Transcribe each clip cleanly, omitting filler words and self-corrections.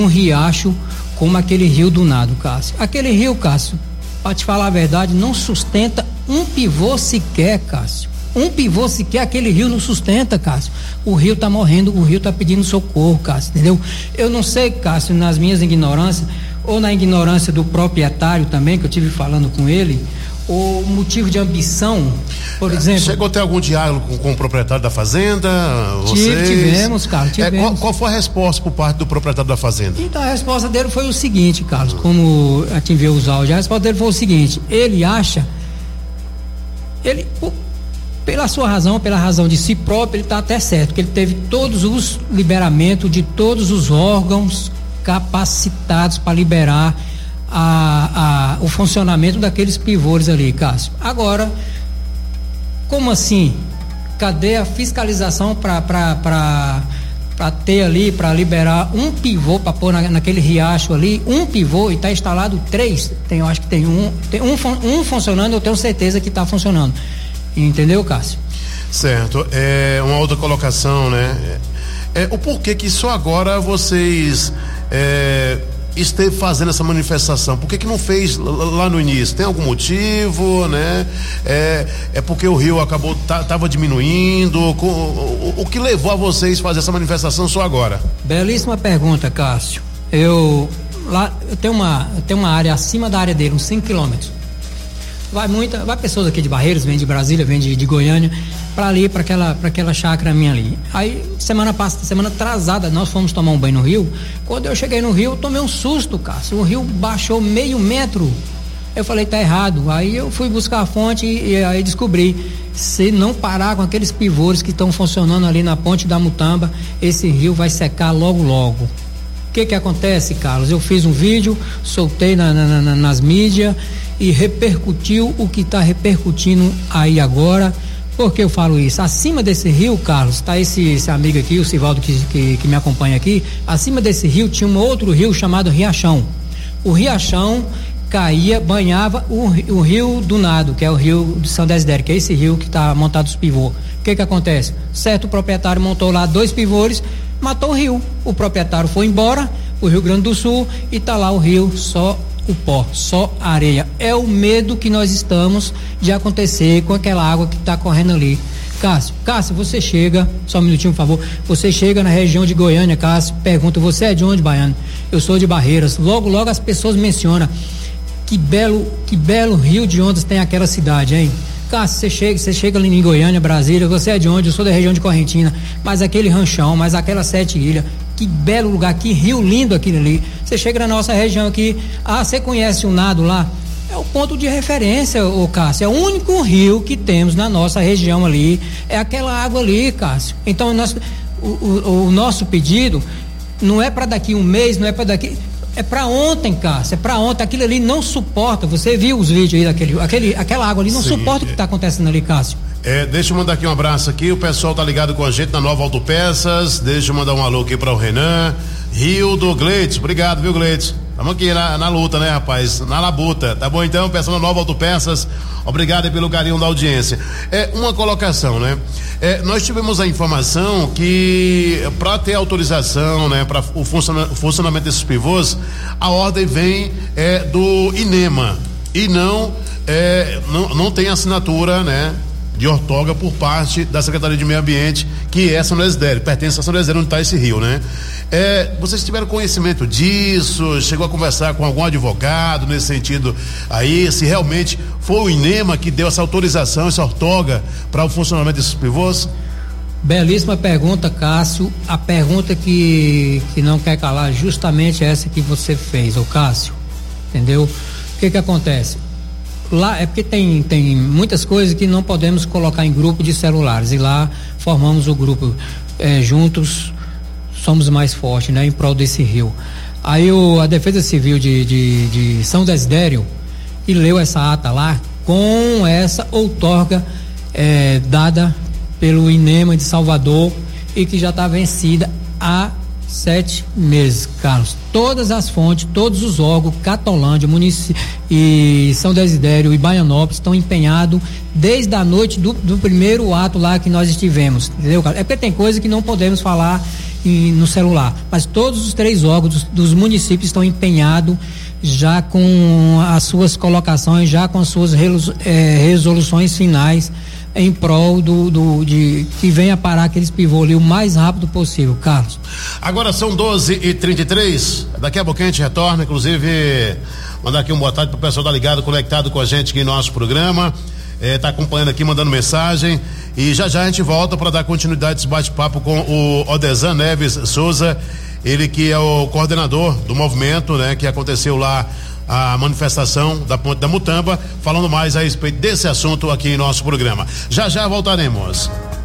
um riacho como aquele rio do Nado, Cássio. Aquele rio, Cássio, para te falar a verdade, não sustenta um pivô sequer, Cássio. Um pivô sequer, aquele rio não sustenta, Cássio. O rio tá morrendo, o rio tá pedindo socorro, Cássio, entendeu? Eu não sei, Cássio, nas minhas ignorâncias, ou na ignorância do proprietário também, que eu tive falando com ele, o motivo de ambição, por exemplo. Chegou a ter algum diálogo com o proprietário da fazenda? Tivemos, Carlos, tivemos. Qual foi a resposta por parte do proprietário da fazenda? Então, a resposta dele foi o seguinte, Carlos, como a gente vê os áudios, a resposta dele foi o seguinte: ele acha, pela sua razão, pela razão de si próprio, ele está até certo, que ele teve todos os liberamentos de todos os órgãos capacitados para liberar o funcionamento daqueles pivôs ali, Cássio. Agora, como assim? Cadê a fiscalização para ter ali, para liberar um pivô, para pôr naquele riacho ali, um pivô, e está instalado 3? Eu acho que tem um funcionando, eu tenho certeza que está funcionando. Entendeu, Cássio? Certo. Uma outra colocação, né? O porquê que só agora vocês esteve fazendo essa manifestação? Por que não fez lá no início? Tem algum motivo, né? Porque o rio estava diminuindo? O que levou a vocês a fazer essa manifestação só agora? Belíssima pergunta, Cássio. Eu tenho uma área acima da área dele, uns 5 quilômetros. Vai pessoas aqui de Barreiros, vem de Brasília, vem de Goiânia, para ali, para aquela chácara minha ali. Aí, semana atrasada, nós fomos tomar um banho no rio. Quando eu cheguei no rio, eu tomei um susto, Cássio. O rio baixou meio metro. Eu falei, tá errado. Aí eu fui buscar a fonte e aí descobri, se não parar com aqueles pivôs que estão funcionando ali na ponte da Mutamba, esse rio vai secar logo logo. O que acontece, Carlos? Eu fiz um vídeo, soltei nas mídias e repercutiu o que está repercutindo aí agora. Por que eu falo isso? Acima desse rio, Carlos, está esse amigo aqui, o Sivaldo, que me acompanha aqui. Acima desse rio tinha um outro rio chamado Riachão. O Riachão banhava o rio do Nado, que é o rio de São Desidério, que é esse rio que está montado os pivôs. O que acontece? Certo proprietário montou lá 2 pivôs, matou o rio. O proprietário foi embora, o Rio Grande do Sul, e tá lá o rio, só o pó, só areia. É o medo que nós estamos de acontecer com aquela água que está correndo ali. Cássio, você chega, só um minutinho, por favor, você chega na região de Goiânia, Cássio, pergunta, você é de onde, baiano? Eu sou de Barreiras. Logo as pessoas mencionam, que belo rio de ondas tem aquela cidade, hein? Cássio, você chega ali em Goiânia, Brasília, você é de onde? Eu sou da região de Correntina, mas aquele ranchão, mas aquelas 7 ilhas, que belo lugar, que rio lindo aquele ali. Você chega na nossa região aqui, você conhece o Nado lá? É o ponto de referência, ô Cássio, é o único rio que temos na nossa região ali, é aquela água ali, Cássio. Então, o nosso pedido não é para daqui um mês, não é para daqui... É pra ontem, Cássio, é pra ontem. Aquilo ali não suporta. Você viu os vídeos aí aquela água ali não suporta o que tá acontecendo ali, Cássio. Deixa eu mandar aqui um abraço aqui. O pessoal tá ligado com a gente na Nova Autopeças. Deixa eu mandar um alô aqui para o Renan. Rio do Gleides, obrigado, viu, Gleides? Estamos aqui na luta, né, rapaz? Na labuta. Tá bom, então, pessoal da Nova Autopeças, obrigado aí pelo carinho da audiência. Uma colocação, né? Nós tivemos a informação que para ter autorização, né, para o funcionamento desses pivôs, a ordem vem do INEMA e não tem assinatura, né, de ortoga por parte da Secretaria de Meio Ambiente, que é São Desidério, pertence a São Desidério, onde está esse rio, né? Vocês tiveram conhecimento disso? Chegou a conversar com algum advogado nesse sentido aí, se realmente foi o INEMA que deu essa autorização, essa ortoga para o funcionamento desses pivôs? Belíssima pergunta, Cássio. A pergunta que não quer calar, justamente essa que você fez, ô Cássio, entendeu? O que acontece? Lá é porque tem muitas coisas que não podemos colocar em grupo de celulares, e lá formamos o grupo juntos somos mais fortes, né, em prol desse rio. Aí a Defesa Civil de São Desidério, e leu essa ata lá com essa outorga dada pelo INEMA de Salvador, e que já está vencida há 7 meses, Carlos. Todas as fontes, todos os órgãos, Catolândia, e São Desidério e Baianópolis estão empenhados desde a noite do primeiro ato lá que nós estivemos, entendeu, Carlos? É porque tem coisa que não podemos falar no celular. Mas todos os 3 órgãos dos municípios estão empenhados já com as suas colocações, já com as suas resoluções finais em prol de que venha parar aqueles pivôs ali o mais rápido possível, Carlos. Agora são 12h33, daqui a pouquinho a gente retorna, inclusive mandar aqui uma boa tarde pro pessoal da ligado, conectado com a gente aqui no nosso programa, tá acompanhando aqui, mandando mensagem, e já a gente volta para dar continuidade a esse bate-papo com o Odesan Neves Souza, ele que é o coordenador do movimento, né, que aconteceu lá a manifestação da Ponte da Mutamba, falando mais a respeito desse assunto aqui em nosso programa. Já voltaremos.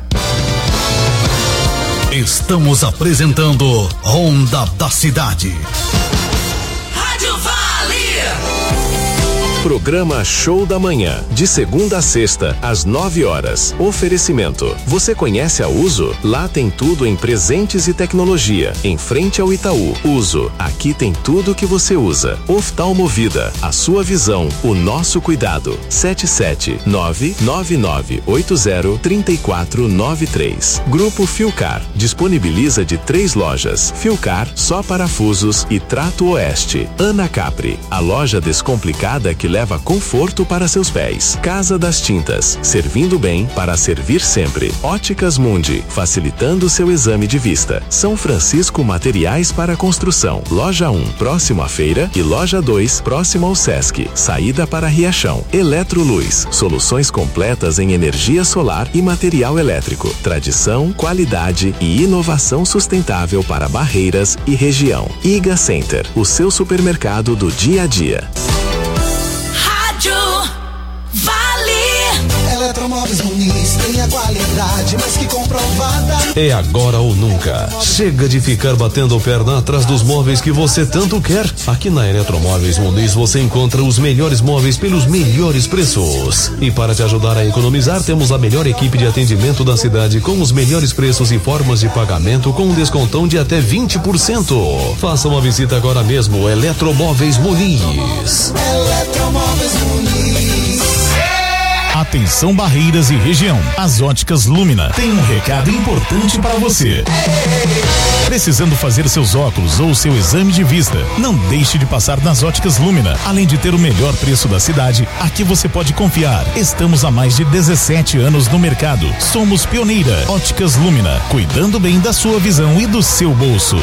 Estamos apresentando Ronda da Cidade. Rádio Vale. Programa Show da Manhã, de segunda a sexta, às 9h. Oferecimento. Você conhece a Uso? Lá tem tudo em presentes e tecnologia. Em frente ao Itaú. Uso. Aqui tem tudo que você usa. Oftalmovida. A sua visão. O nosso cuidado. 77999803493. Grupo Filcar. Disponibiliza de 3 lojas. Filcar, só parafusos e Trato Oeste. Ana Capri. A loja descomplicada que leva conforto para seus pés. Casa das Tintas, servindo bem para servir sempre. Óticas Mundi, facilitando seu exame de vista. São Francisco Materiais para Construção. Loja 1, próximo à feira, e Loja 2, próximo ao Sesc. Saída para Riachão. Eletroluz, soluções completas em energia solar e material elétrico. Tradição, qualidade e inovação sustentável para Barreiras e região. Iga Center, o seu supermercado do dia a dia. Eletromóveis Muniz tem a qualidade mais que comprovada. É agora ou nunca. Chega de ficar batendo perna atrás dos móveis que você tanto quer. Aqui na Eletromóveis Muniz você encontra os melhores móveis pelos melhores preços. E para te ajudar a economizar, temos a melhor equipe de atendimento da cidade com os melhores preços e formas de pagamento com um descontão de até 20%. Faça uma visita agora mesmo. Eletromóveis Muniz. Eletromóveis Muniz. Atenção Barreiras e região. As Óticas Lumina tem um recado importante para você. Precisando fazer seus óculos ou seu exame de vista? Não deixe de passar nas Óticas Lumina. Além de ter o melhor preço da cidade, aqui você pode confiar. Estamos há mais de 17 anos no mercado. Somos pioneira. Óticas Lumina, cuidando bem da sua visão e do seu bolso.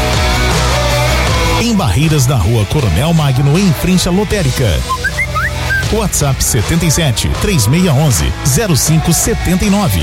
Em Barreiras, na Rua Coronel Magno, em frente à lotérica. WhatsApp 77 3611 0579.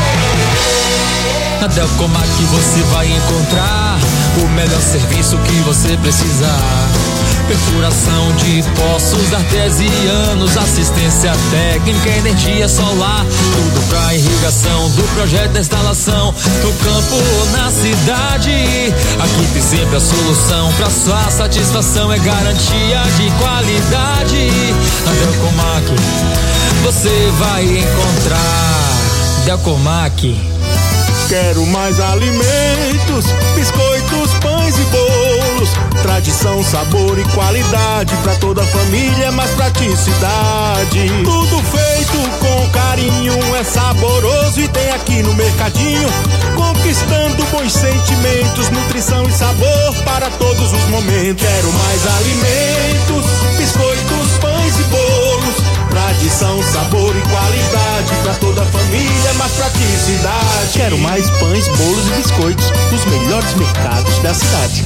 Na Delcomac você vai encontrar o melhor serviço que você precisar. Perfuração de poços artesianos, assistência técnica, energia solar, tudo pra irrigação do projeto da instalação, no campo ou na cidade. Aqui tem sempre a solução pra sua satisfação, é garantia de qualidade. Na Delcomac você vai encontrar. Delcomac. Quero mais alimentos, biscoitos, pães e bolos. Tradição, sabor e qualidade pra toda a família, mais praticidade. Tudo feito com carinho, é saboroso e tem aqui no mercadinho. Conquistando bons sentimentos, nutrição e sabor para todos os momentos. Quero mais alimentos, biscoitos, pães e bolos. Tradição, sabor e qualidade pra toda a família, mais praticidade. Quero mais pães, bolos e biscoitos dos melhores mercados da cidade.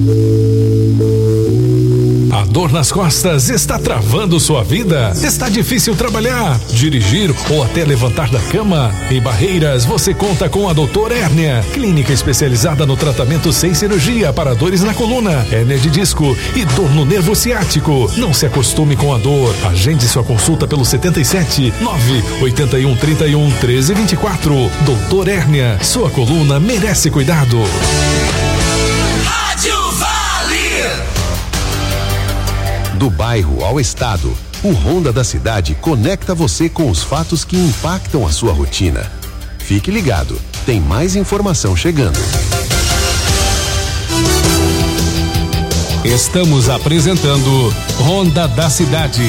A dor nas costas está travando sua vida? Está difícil trabalhar, dirigir ou até levantar da cama? Em Barreiras você conta com a Doutor Hérnia, clínica especializada no tratamento sem cirurgia para dores na coluna, hérnia de disco e dor no nervo ciático. Não se acostume com a dor. Agende sua consulta pelo 77 981 31 13 24. Doutor Hérnia, sua coluna merece cuidado. Do bairro ao estado, o Ronda da Cidade conecta você com os fatos que impactam a sua rotina. Fique ligado, tem mais informação chegando. Estamos apresentando Ronda da Cidade.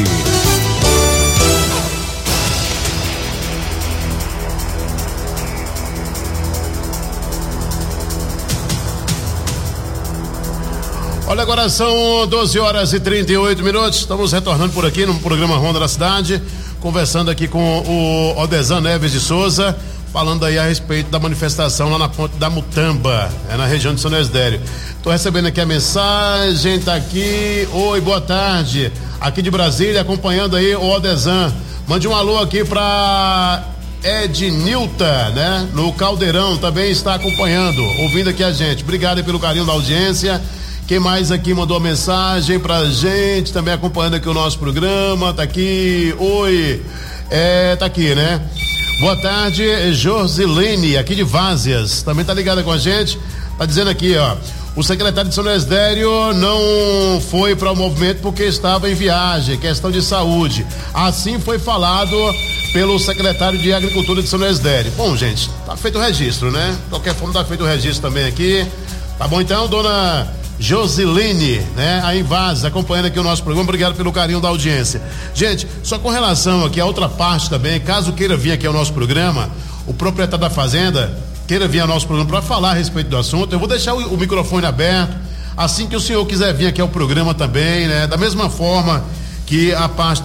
Olha, agora são 12h38. Estamos retornando por aqui no programa Ronda da Cidade, conversando aqui com o Odesan Neves de Souza, falando aí a respeito da manifestação lá na Ponte da Mutamba, na região de São Esdério. Tô recebendo aqui a mensagem, tá aqui. Oi, boa tarde. Aqui de Brasília, acompanhando aí o Odesan. Mande um alô aqui pra Ednilta, né? No Caldeirão, também está acompanhando, ouvindo aqui a gente. Obrigado aí pelo carinho da audiência. Quem mais aqui mandou mensagem pra gente, também acompanhando aqui o nosso programa, tá aqui. Oi, tá aqui, né? Boa tarde, Josilene, aqui de Vázias, também tá ligada com a gente, tá dizendo aqui, ó, o secretário de São Esdério não foi para o movimento porque estava em viagem, questão de saúde, assim foi falado pelo secretário de Agricultura de São Esdério. Bom, gente, tá feito o registro, né? De qualquer forma, tá feito o registro também aqui, tá bom então, dona Josilene, né? Aí em Vaz, acompanhando aqui o nosso programa, obrigado pelo carinho da audiência. Gente, só com relação aqui a outra parte também, caso queira vir aqui ao nosso programa, o proprietário da fazenda queira vir ao nosso programa para falar a respeito do assunto, eu vou deixar o microfone aberto, assim que o senhor quiser vir aqui ao programa também, né? Da mesma forma que a parte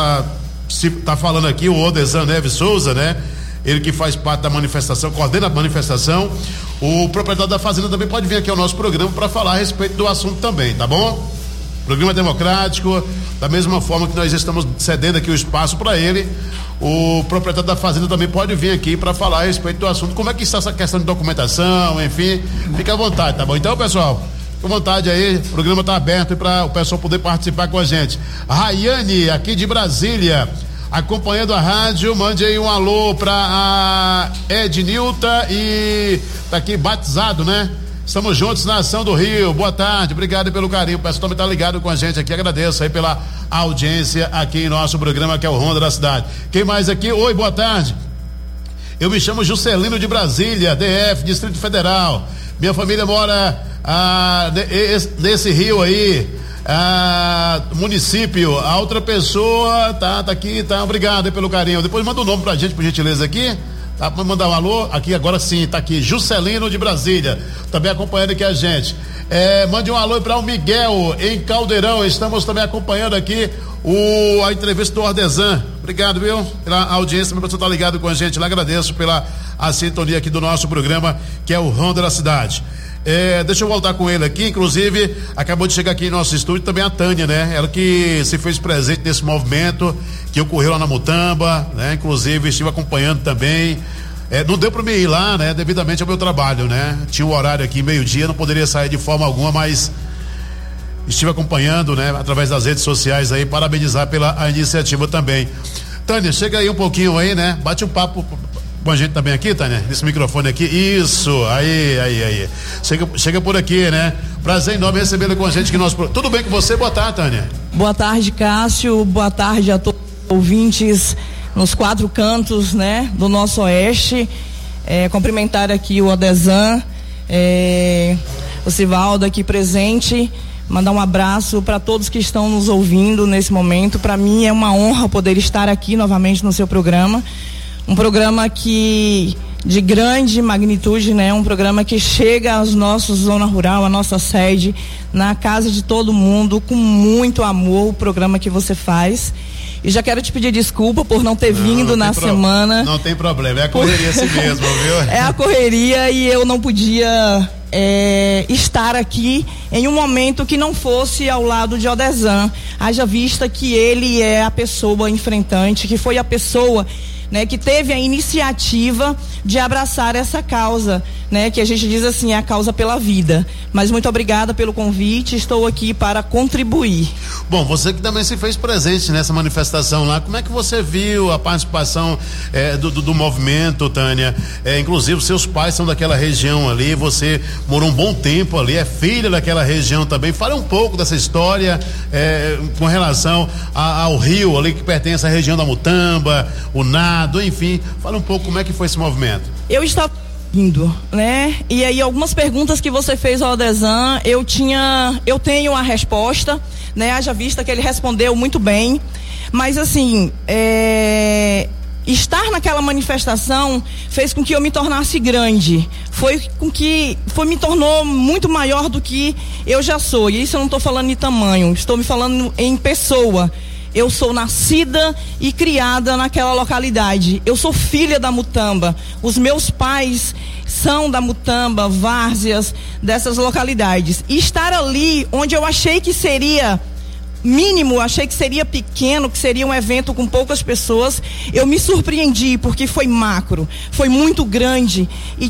tá falando aqui, o Odesan Neves Souza, né? Ele que faz parte da manifestação, coordena a manifestação. O proprietário da fazenda também pode vir aqui ao nosso programa para falar a respeito do assunto também, tá bom? Programa democrático, da mesma forma que nós estamos cedendo aqui o espaço para ele, o proprietário da fazenda também pode vir aqui para falar a respeito do assunto, como é que está essa questão de documentação, enfim, fica à vontade, tá bom? Então, pessoal, fica à vontade aí, o programa está aberto para o pessoal poder participar com a gente. Rayane, aqui de Brasília, acompanhando a rádio, mande aí um alô pra a Ednilta e tá aqui batizado, né? Estamos juntos na Ação do Rio, boa tarde, obrigado pelo carinho, o pessoal também tá ligado com a gente aqui, agradeço aí pela audiência aqui em nosso programa que é o Ronda da Cidade. Quem mais aqui? Oi, boa tarde, eu me chamo Juscelino de Brasília, DF, Distrito Federal, minha família mora nesse rio aí, município, a outra pessoa tá aqui, tá, obrigado aí pelo carinho, depois manda o nome pra gente, por gentileza aqui, tá, pra mandar um alô, aqui agora sim, tá aqui, Juscelino de Brasília, também acompanhando aqui a gente, mande um alô para o Miguel em Caldeirão, estamos também acompanhando aqui a entrevista do Odesan, obrigado, viu, pela audiência, meu pessoal tá ligado com a gente, lá agradeço pela sintonia aqui do nosso programa, que é o Ronda da Cidade. Deixa eu voltar com ele aqui, inclusive acabou de chegar aqui em nosso estúdio também a Tânia, né? Ela que se fez presente nesse movimento que ocorreu lá na Mutamba, né? Inclusive estive acompanhando também, não deu para mim ir lá, né? Devidamente ao meu trabalho, né? Tinha um horário aqui, meio-dia, não poderia sair de forma alguma, mas estive acompanhando, né? Através das redes sociais aí, parabenizar pela iniciativa também. Tânia, chega aí um pouquinho aí, né? Bate um papo com a gente também aqui, Tânia, nesse microfone aqui, isso, aí, chega por aqui, né, prazer enorme recebê-la com a gente, tudo bem com você? Boa tarde, Tânia. Boa tarde, Cássio, boa tarde a todos os ouvintes nos 4 cantos, né, do nosso oeste, cumprimentar aqui o Odesan, o Sivaldo aqui presente, mandar um abraço para todos que estão nos ouvindo nesse momento. Para mim é uma honra poder estar aqui novamente no seu programa. Um programa que de grande magnitude, né? Um programa que chega aos nossos zona rural, a nossa sede, na casa de todo mundo, com muito amor, o programa que você faz. E já quero te pedir desculpa por não ter vindo na semana. Não tem problema, é a correria assim mesmo, viu? É a correria e eu não podia estar aqui em um momento que não fosse ao lado de Odesan, haja vista que ele é a pessoa enfrentante, que foi a pessoa, né, que teve a iniciativa de abraçar essa causa, né, que a gente diz assim, é a causa pela vida. Mas muito obrigada pelo convite, estou aqui para contribuir. Bom, você que também se fez presente nessa manifestação lá, como é que você viu a participação do movimento, Tânia? Inclusive seus pais são daquela região ali, você morou um bom tempo ali, é filha daquela região também. Fala um pouco dessa história com relação ao rio ali que pertence à região da Mutamba, o Nado, enfim, fala um pouco como é que foi esse movimento. Eu estava indo, né? E aí algumas perguntas que você fez ao Odesan, eu tenho a resposta, né? Haja vista que ele respondeu muito bem, mas assim, estar naquela manifestação fez com que eu me tornasse grande, me tornou muito maior do que eu já sou. E isso eu não estou falando em tamanho, estou me falando em pessoa. Eu sou nascida e criada naquela localidade. Eu sou filha da Mutamba. Os meus pais são da Mutamba, Várzeas, dessas localidades. E estar ali, onde eu achei que seria mínimo, achei que seria pequeno, que seria um evento com poucas pessoas, eu me surpreendi, porque foi macro, foi muito grande, e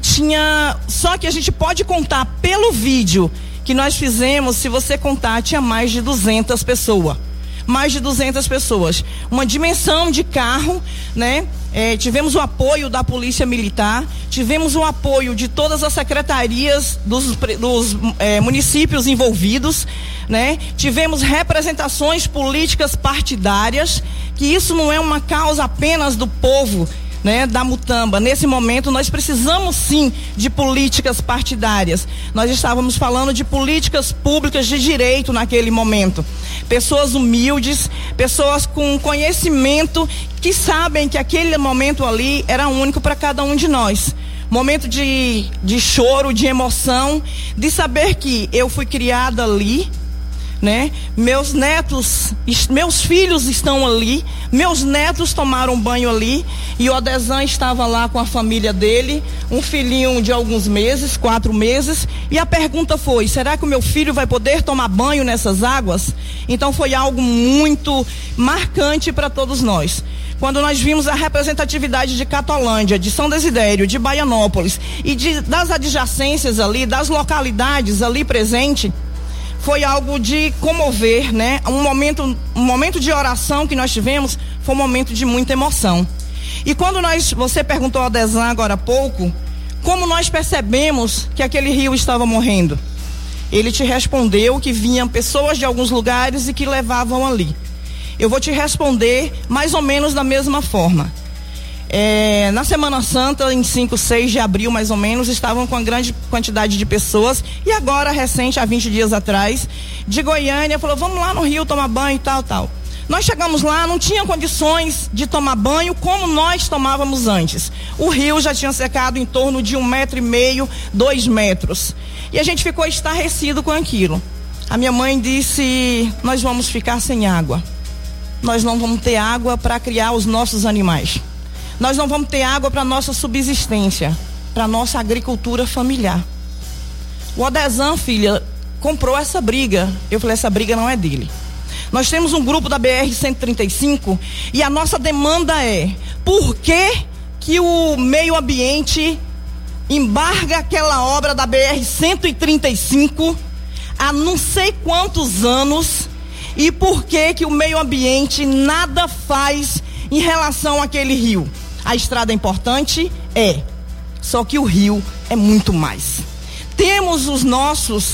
só que a gente pode contar pelo vídeo que nós fizemos, se você contar, tinha mais de 200 pessoas. Mais de 200 pessoas, uma dimensão de carro, né? Tivemos o apoio da Polícia Militar, tivemos o apoio de todas as secretarias dos municípios envolvidos, né? Tivemos representações políticas partidárias, que isso não é uma causa apenas do povo, né, da Mutamba. Nesse momento nós precisamos sim de políticas partidárias. Nós estávamos falando de políticas públicas de direito naquele momento. Pessoas humildes, pessoas com conhecimento, que sabem que aquele momento ali era único para cada um de nós. Momento de choro, de emoção, de saber que eu fui criada ali, né? Meus netos, meus filhos estão ali, meus netos tomaram banho ali, e o Odezan estava lá com a família dele, um filhinho de alguns meses, 4 meses, e a pergunta foi: será que o meu filho vai poder tomar banho nessas águas? Então foi algo muito marcante para todos nós. Quando nós vimos a representatividade de Catolândia, de São Desidério, de Baianópolis e das adjacências ali, das localidades ali presentes, foi algo de comover, né? Um momento de oração que nós tivemos foi um momento de muita emoção. E quando você perguntou ao Odezan agora há pouco, como nós percebemos que aquele rio estava morrendo? Ele te respondeu que vinham pessoas de alguns lugares e que levavam ali. Eu vou te responder mais ou menos da mesma forma. Na Semana Santa, em 5, 6 de abril mais ou menos, estavam com uma grande quantidade de pessoas, e agora recente, há 20 dias atrás, de Goiânia, falou: vamos lá no rio tomar banho e tal. Nós chegamos lá, não tinha condições de tomar banho como nós tomávamos antes. O rio já tinha secado em torno de 1,5 metro, 2 metros, e a gente ficou estarrecido com aquilo. A minha mãe disse: nós vamos ficar sem água, nós não vamos ter água para criar os nossos animais. Nós não vamos ter água para nossa subsistência, para nossa agricultura familiar. O Odezan, filha, comprou essa briga. Eu falei: essa briga não é dele. Nós temos um grupo da BR-135 e a nossa demanda é: por que o meio ambiente embarga aquela obra da BR-135 há não sei quantos anos, e por que o meio ambiente nada faz em relação àquele rio? A estrada é importante? Só que o rio é muito mais. Temos os nossos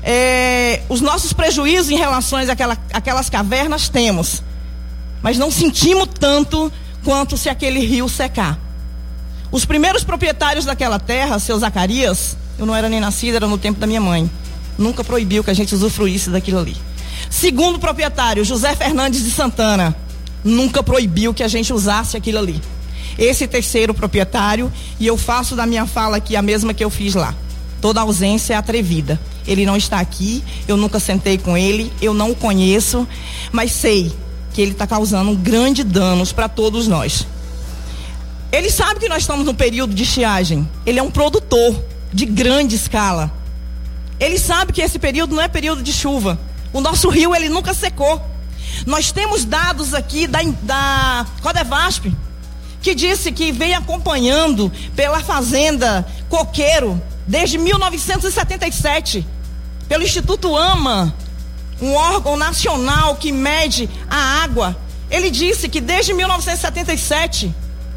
prejuízos em relação àquelas cavernas, temos, mas não sentimos tanto quanto se aquele rio secar. Os primeiros proprietários daquela terra, seu Zacarias, eu não era nem nascida, era no tempo da minha mãe, nunca proibiu que a gente usufruísse daquilo ali. Segundo proprietário, José Fernandes de Santana, nunca proibiu que a gente usasse aquilo ali. Esse terceiro proprietário, e eu faço da minha fala aqui a mesma que eu fiz lá: toda ausência é atrevida. Ele não está aqui, eu nunca sentei com ele, eu não o conheço, mas sei que ele está causando grandes danos para todos nós. Ele sabe que nós estamos no período de estiagem. Ele é um produtor de grande escala. Ele sabe que esse período não é período de chuva. O nosso rio, ele nunca secou. Nós temos dados aqui da Codevasp, que disse que vem acompanhando pela Fazenda Coqueiro desde 1977, pelo Instituto AMA, um órgão nacional que mede a água. Ele disse que desde 1977,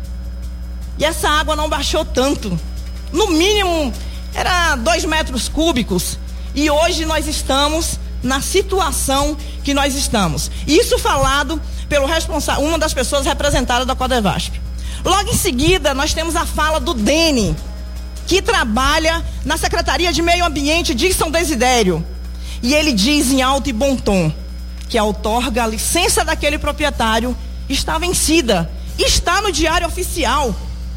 e essa água não baixou tanto, no mínimo era 2 metros cúbicos, e hoje nós estamos na situação que nós estamos. Isso falado pelo responsável, uma das pessoas representadas da Codevasp. Logo em seguida, nós temos a fala do Dene, que trabalha na Secretaria de Meio Ambiente de São Desidério. E ele diz em alto e bom tom que a outorga, a licença daquele proprietário está vencida, Está no Diário Oficial.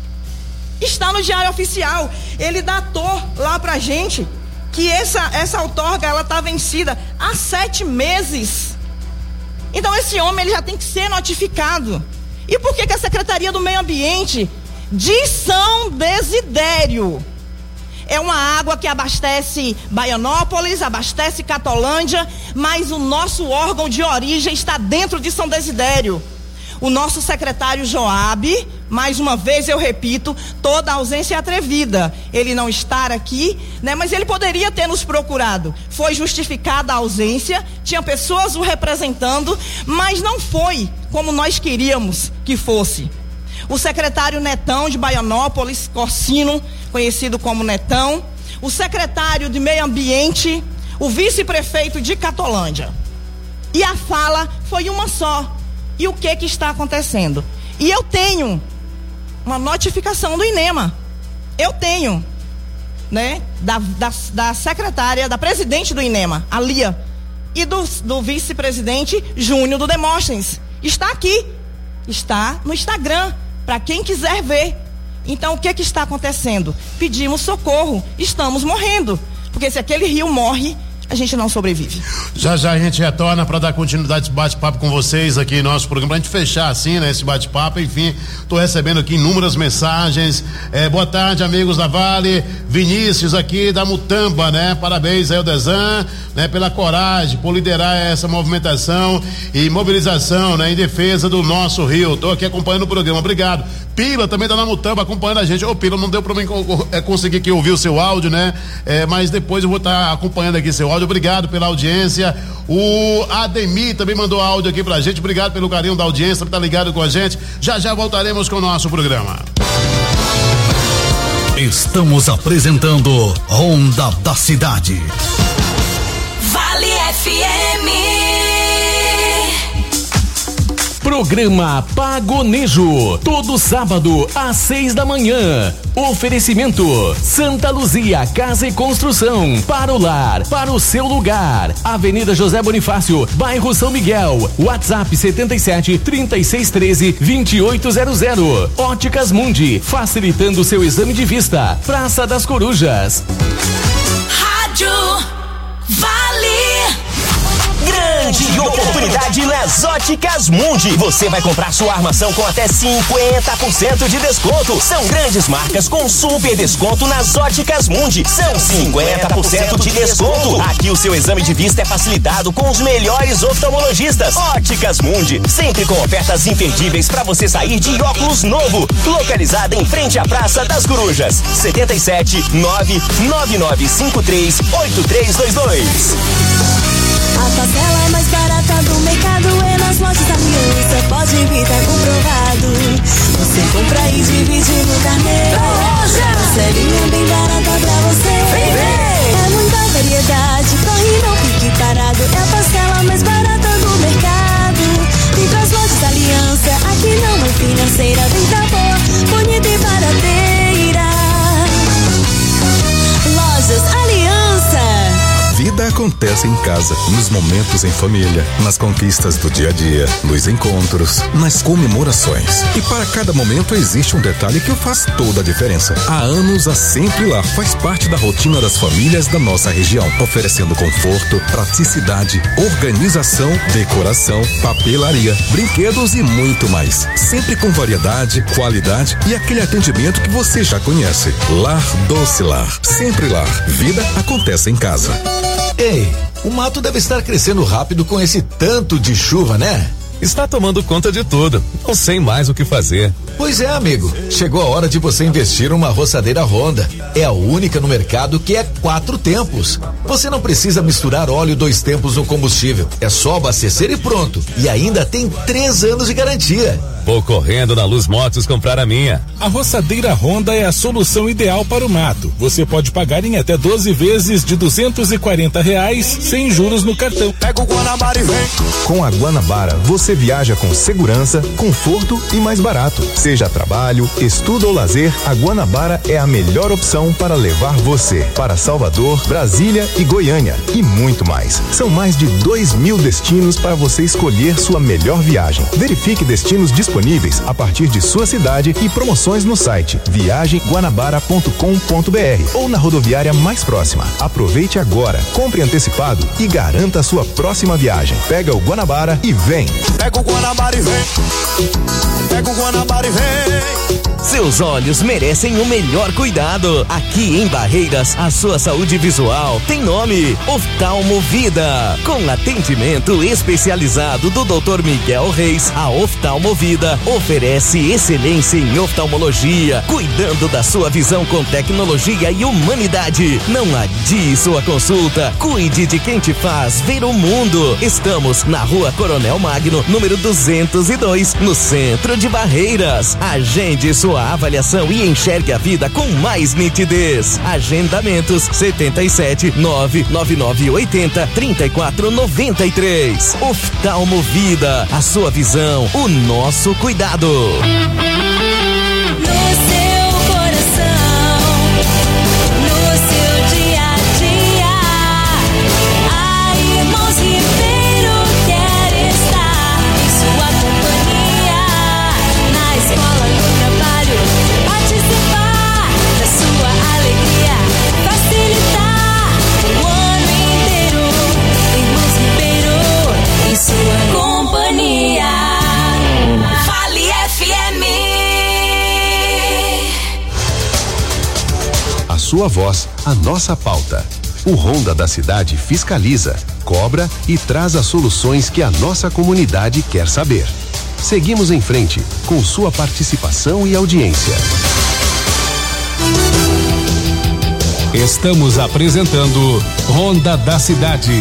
Está no Diário Oficial. Ele datou lá pra gente que essa outorga, ela tá vencida há 7 meses. Então esse homem, ele já tem que ser notificado. E por que a Secretaria do Meio Ambiente de São Desidério? É uma água que abastece Baianópolis, abastece Catolândia, mas o nosso órgão de origem está dentro de São Desidério. O nosso secretário Joabe, mais uma vez eu repito, toda a ausência é atrevida. Ele não estar aqui, né? Mas ele poderia ter nos procurado. Foi justificada a ausência, tinha pessoas o representando, mas não foi como nós queríamos que fosse. O secretário Netão de Baianópolis, Corsino, conhecido como Netão, o secretário de Meio Ambiente, o vice-prefeito de Catolândia. E a fala foi uma só. E o que está acontecendo? E eu tenho uma notificação do INEMA. Eu tenho, né? Da secretária, da presidente do INEMA, a Lia, e do vice-presidente Júnior do Demóstenes. Está aqui. Está no Instagram, para quem quiser ver. Então o que está acontecendo? Pedimos socorro, estamos morrendo. Porque se aquele rio morre, a gente não sobrevive. Já a gente retorna para dar continuidade a esse bate-papo com vocês aqui em nosso programa, pra gente fechar assim, né, esse bate-papo. Enfim, tô recebendo aqui inúmeras mensagens. Boa tarde, amigos da Vale. Vinícius aqui da Mutamba, né? Parabéns aí ao Dezan, né, pela coragem, por liderar essa movimentação e mobilização, né, em defesa do nosso rio. Tô aqui acompanhando o programa. Obrigado. Pila também tá na Mutamba acompanhando a gente. Ô, Pila, não deu pra mim conseguir aqui ouvir o seu áudio, né? Mas depois eu vou estar acompanhando aqui seu áudio. Obrigado pela audiência. O Ademir também mandou áudio aqui pra gente. Obrigado pelo carinho da audiência, que tá ligado com a gente. Já voltaremos com o nosso programa. Estamos apresentando Ronda da Cidade. Vale FM. Programa Pagonejo, todo sábado às 6 da manhã. Oferecimento Santa Luzia Casa e Construção, para o lar, para o seu lugar. Avenida José Bonifácio, bairro São Miguel. WhatsApp 77 3613 2800. Óticas Mundi, facilitando seu exame de vista. Praça das Corujas. Rádio Vale. Grande oportunidade nas Óticas Mundi. Você vai comprar sua armação com até 50% de desconto. São grandes marcas com super desconto nas Óticas Mundi. São 50% de desconto. Aqui o seu exame de vista é facilitado com os melhores oftalmologistas. Óticas Mundi, sempre com ofertas imperdíveis para você sair de óculos novo. Localizada em frente à Praça das Corujas. 77 99953 8322. A parcela mais barata do mercado é nas lojas Aliança. Pode vir, tá comprovado. Você compra e divide no carnê. Parcelinha bem barata pra você. É muita variedade, corre não fique parado. É a parcela mais barata do mercado. Vem pras lojas Aliança, aqui não é financeira. Vem pra boa, bonita e barateira. Lojas Aliança. Vida acontece em casa, nos momentos em família, nas conquistas do dia a dia, nos encontros, nas comemorações. E para cada momento existe um detalhe que faz toda a diferença. Há anos, a Sempre Lar faz parte da rotina das famílias da nossa região, oferecendo conforto, praticidade, organização, decoração, papelaria, brinquedos e muito mais. Sempre com variedade, qualidade e aquele atendimento que você já conhece. Lar Doce Lar. Sempre Lar. Vida acontece em casa. Ei, o mato deve estar crescendo rápido com esse tanto de chuva, né? Está tomando conta de tudo. Não sei mais o que fazer. Pois é, amigo. Chegou a hora de você investir numa roçadeira Honda. É a única no mercado que é 4 tempos. Você não precisa misturar óleo 2 tempos no combustível. É só abastecer e pronto. E ainda tem 3 anos de garantia. Vou correndo na Luz Motos comprar a minha. A roçadeira Honda é a solução ideal para o mato. Você pode pagar em até 12 vezes de R$240 sem juros no cartão. Pega o Guanabara e vem. Com a Guanabara, você você viaja com segurança, conforto e mais barato. Seja trabalho, estudo ou lazer, a Guanabara é a melhor opção para levar você para Salvador, Brasília e Goiânia e muito mais. São mais de 2.000 destinos para você escolher sua melhor viagem. Verifique destinos disponíveis a partir de sua cidade e promoções no site viagemguanabara.com.br ou na rodoviária mais próxima. Aproveite agora, compre antecipado e garanta a sua próxima viagem. Pega o Guanabara e vem. Pega o Guanabara e vem. Pega o Guanabara e vem. Seus olhos merecem o melhor cuidado. Aqui em Barreiras, a sua saúde visual tem nome: Oftalmo Vida. Com atendimento especializado do Dr. Miguel Reis, a Oftalmo Vida oferece excelência em oftalmologia, cuidando da sua visão com tecnologia e humanidade. Não adie sua consulta. Cuide de quem te faz ver o mundo. Estamos na Rua Coronel Magno, número 202, no centro de Barreiras. Agende sua avaliação e enxergue a vida com mais nitidez. Agendamentos 77 99980 3493. Oftalmo Vida, a sua visão, o nosso cuidado. Sua voz, a nossa pauta. O Ronda da Cidade fiscaliza, cobra e traz as soluções que a nossa comunidade quer saber. Seguimos em frente com sua participação e audiência. Estamos apresentando Ronda da Cidade.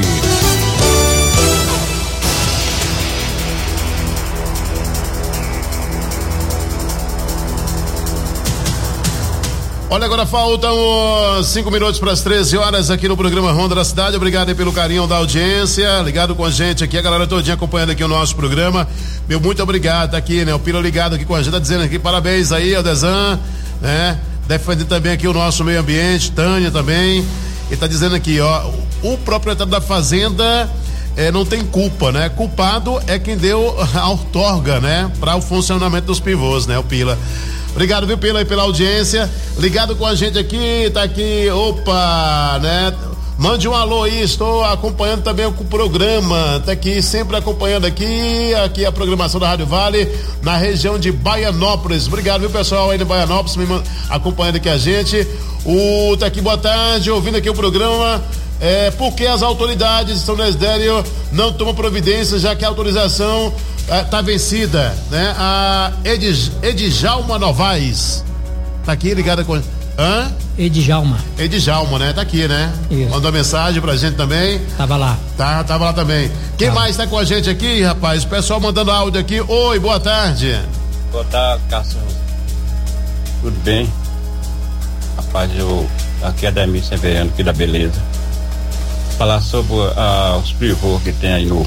Olha, agora faltam 5 minutos para as 13 horas aqui no programa Ronda da Cidade. Obrigado aí pelo carinho da audiência, ligado com a gente aqui, a galera todinha acompanhando aqui o nosso programa. Meu muito obrigado, tá aqui, né? O Pila ligado aqui com a gente, tá dizendo aqui, parabéns aí, Aldezan, né? Defendendo também aqui o nosso meio ambiente, Tânia também. Ele tá dizendo aqui, ó, o proprietário da fazenda não tem culpa, né? Culpado é quem deu a outorga, né? Para o funcionamento dos pivôs, né? O Pila. Obrigado, viu, Pila, pela audiência. Ligado com a gente aqui, tá aqui, opa, né? Mande um alô aí, estou acompanhando também o programa, tá aqui, sempre acompanhando aqui a programação da Rádio Vale, na região de Baianópolis. Obrigado, viu, pessoal aí de Baianópolis, acompanhando aqui a gente. Tá aqui, boa tarde, ouvindo aqui o programa. Por que as autoridades de São Desidério não tomam providência, já que a autorização tá vencida, né? A Edjalma Novaes tá aqui ligada com Edjalma, né? Tá aqui, né? Isso. Mandou mensagem pra gente também. Tava lá. Tava lá também. Quem mais tá com a gente aqui, rapaz? O pessoal mandando áudio aqui. Oi, boa tarde. Boa tarde, Cássio. Tudo bem? Rapaz, aqui é Ademir Severiano, aqui da Beleza. Falar sobre os privôs que tem aí no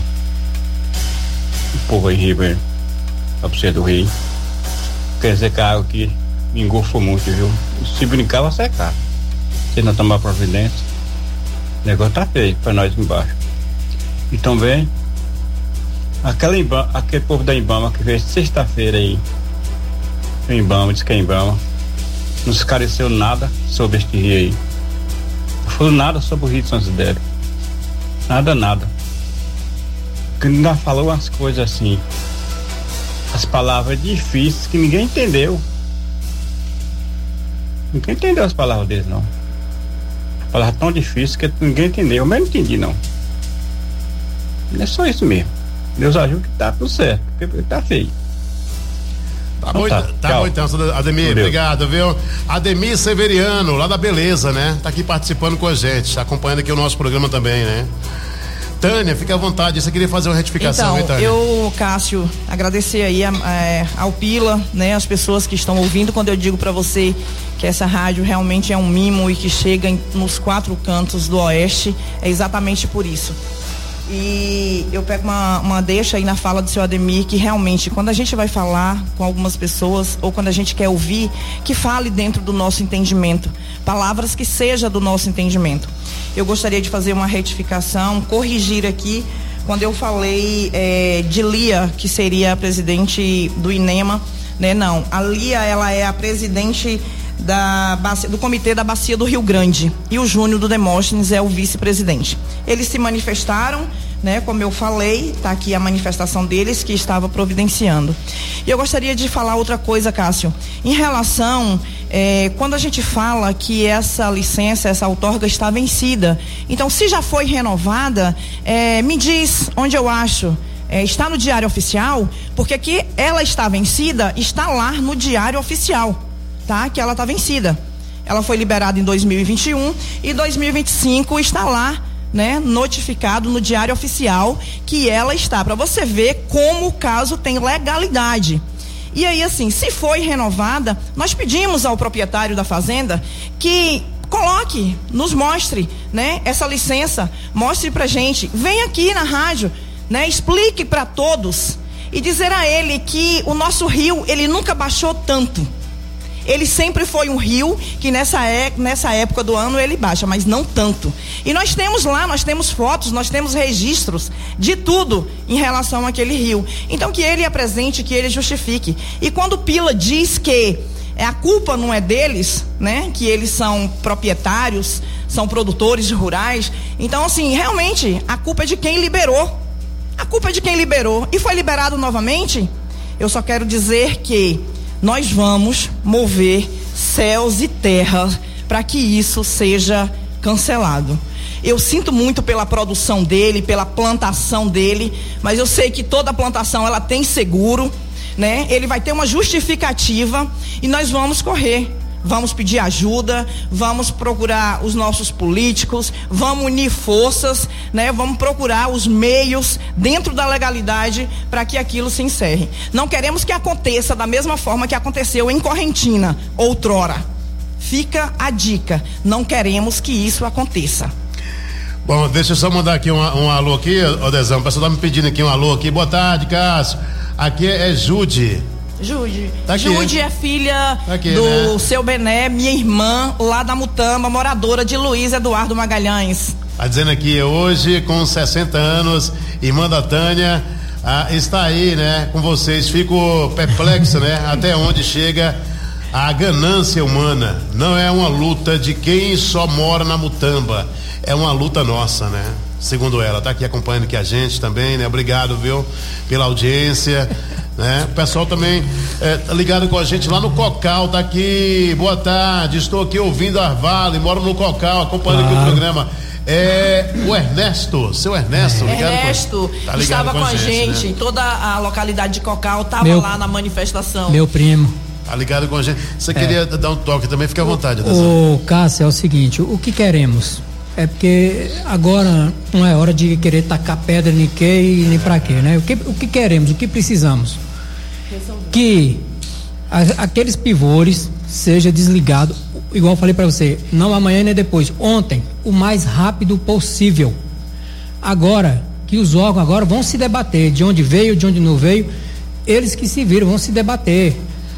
Povo aí, Ribeiro, pra você do Rio. Quer dizer que a água aqui engolfou muito, viu? Se brincar, vai secar. Se não tomar providência, o negócio tá feio pra nós embaixo. E também, aquele povo da Ibama que veio sexta-feira aí, o Ibama, diz que é Ibama, não esclareceu nada sobre este rio aí. Não falou nada sobre o Rio de São Desidério. Nada. Que ainda falou umas coisas assim, as palavras difíceis que ninguém entendeu. Ninguém entendeu as palavras deles, não. Palavras tão difíceis que ninguém entendeu. Eu mesmo não entendi, não. É só isso mesmo. Deus ajuda que tá tudo certo, porque tá feio. Tá bom então, Ademir, obrigado, viu? Ademir Severiano, lá da Beleza, né? Tá aqui participando com a gente, acompanhando aqui o nosso programa também, né? Tânia, fica à vontade, você queria fazer uma retificação, então, Tânia? Eu, Cássio, agradecer aí ao Pila, né? As pessoas que estão ouvindo, quando eu digo para você que essa rádio realmente é um mimo e que chega nos 4 cantos do Oeste, é exatamente por isso. E eu pego uma deixa aí na fala do seu Ademir, que realmente, quando a gente vai falar com algumas pessoas, ou quando a gente quer ouvir, que fale dentro do nosso entendimento, palavras que seja do nosso entendimento. Eu gostaria de fazer uma retificação, corrigir aqui, quando eu falei de Lia, que seria a presidente do INEMA, né? Não, a Lia, ela é a presidente do Comitê da Bacia do Rio Grande, e o Júnior do Demóstenes é o vice-presidente. Eles se manifestaram, né? Como eu falei, tá aqui a manifestação deles, que estava providenciando. E eu gostaria de falar outra coisa, Cássio, em relação, quando a gente fala que essa licença, essa outorga está vencida, então se já foi renovada, me diz onde eu acho. Está no Diário Oficial, porque aqui ela está vencida, está lá no Diário Oficial, tá? Que ela está vencida. Ela foi liberada em 2021 e 2025 está lá, né? Notificado no Diário Oficial que ela está, para você ver como o caso tem legalidade. E aí, assim, se foi renovada, nós pedimos ao proprietário da fazenda que coloque, nos mostre, né? Essa licença, mostre pra gente, vem aqui na rádio, né? Explique para todos e dizer a ele que o nosso rio, ele nunca baixou tanto. Ele sempre foi um rio que nessa época do ano ele baixa, mas não tanto. E nós temos lá, nós temos fotos, nós temos registros de tudo em relação àquele rio. Então que ele apresente, que ele justifique. E quando Pila diz que a culpa não é deles, né? Que eles são proprietários, são produtores rurais. Então, assim, realmente a culpa é de quem liberou. A culpa é de quem liberou. E foi liberado novamente? Eu só quero dizer que nós vamos mover céus e terras para que isso seja cancelado. Eu sinto muito pela produção dele, pela plantação dele, mas eu sei que toda plantação ela tem seguro, né? Ele vai ter uma justificativa e nós vamos correr. Vamos pedir ajuda, vamos procurar os nossos políticos, vamos unir forças, né? Vamos procurar os meios dentro da legalidade para que aquilo se encerre. Não queremos que aconteça da mesma forma que aconteceu em Correntina, outrora. Fica a dica, não queremos que isso aconteça. Bom, deixa eu só mandar aqui um alô aqui, Odezão, o pessoal tá me pedindo aqui um alô aqui. Boa tarde, Cássio. Aqui é Jude. Tá Jude é filha do, né? Seu Bené, minha irmã, lá da Mutamba, moradora de Luiz Eduardo Magalhães. Tá dizendo aqui, hoje com 60 anos, irmã da Tânia, está aí, né, com vocês. Fico perplexo, né, até onde chega a ganância humana. Não é uma luta de quem só mora na Mutamba, é uma luta nossa, né? Segundo ela, tá aqui acompanhando aqui a gente também, né? Obrigado, viu, pela audiência, né? O pessoal também tá ligado com a gente lá no Cocal, tá aqui, boa tarde, estou aqui ouvindo Arvalo, moro no Cocal, acompanhando aqui o programa. O Ernesto, seu Ernesto, Ernesto estava com a gente, né? Toda a localidade de Cocal estava lá na manifestação. Meu primo. Tá ligado com a gente. Você queria dar um toque também, fique à vontade. O Cássio, é o seguinte, o que queremos? É porque agora não é hora de querer tacar pedra nem que nem pra quê, né? O que queremos, o que precisamos? Que aqueles pivôs seja desligado, igual eu falei pra você, não amanhã nem depois, ontem, o mais rápido possível. Agora, que os órgãos agora vão se debater, de onde veio, de onde não veio, eles que se viram, vão se debater.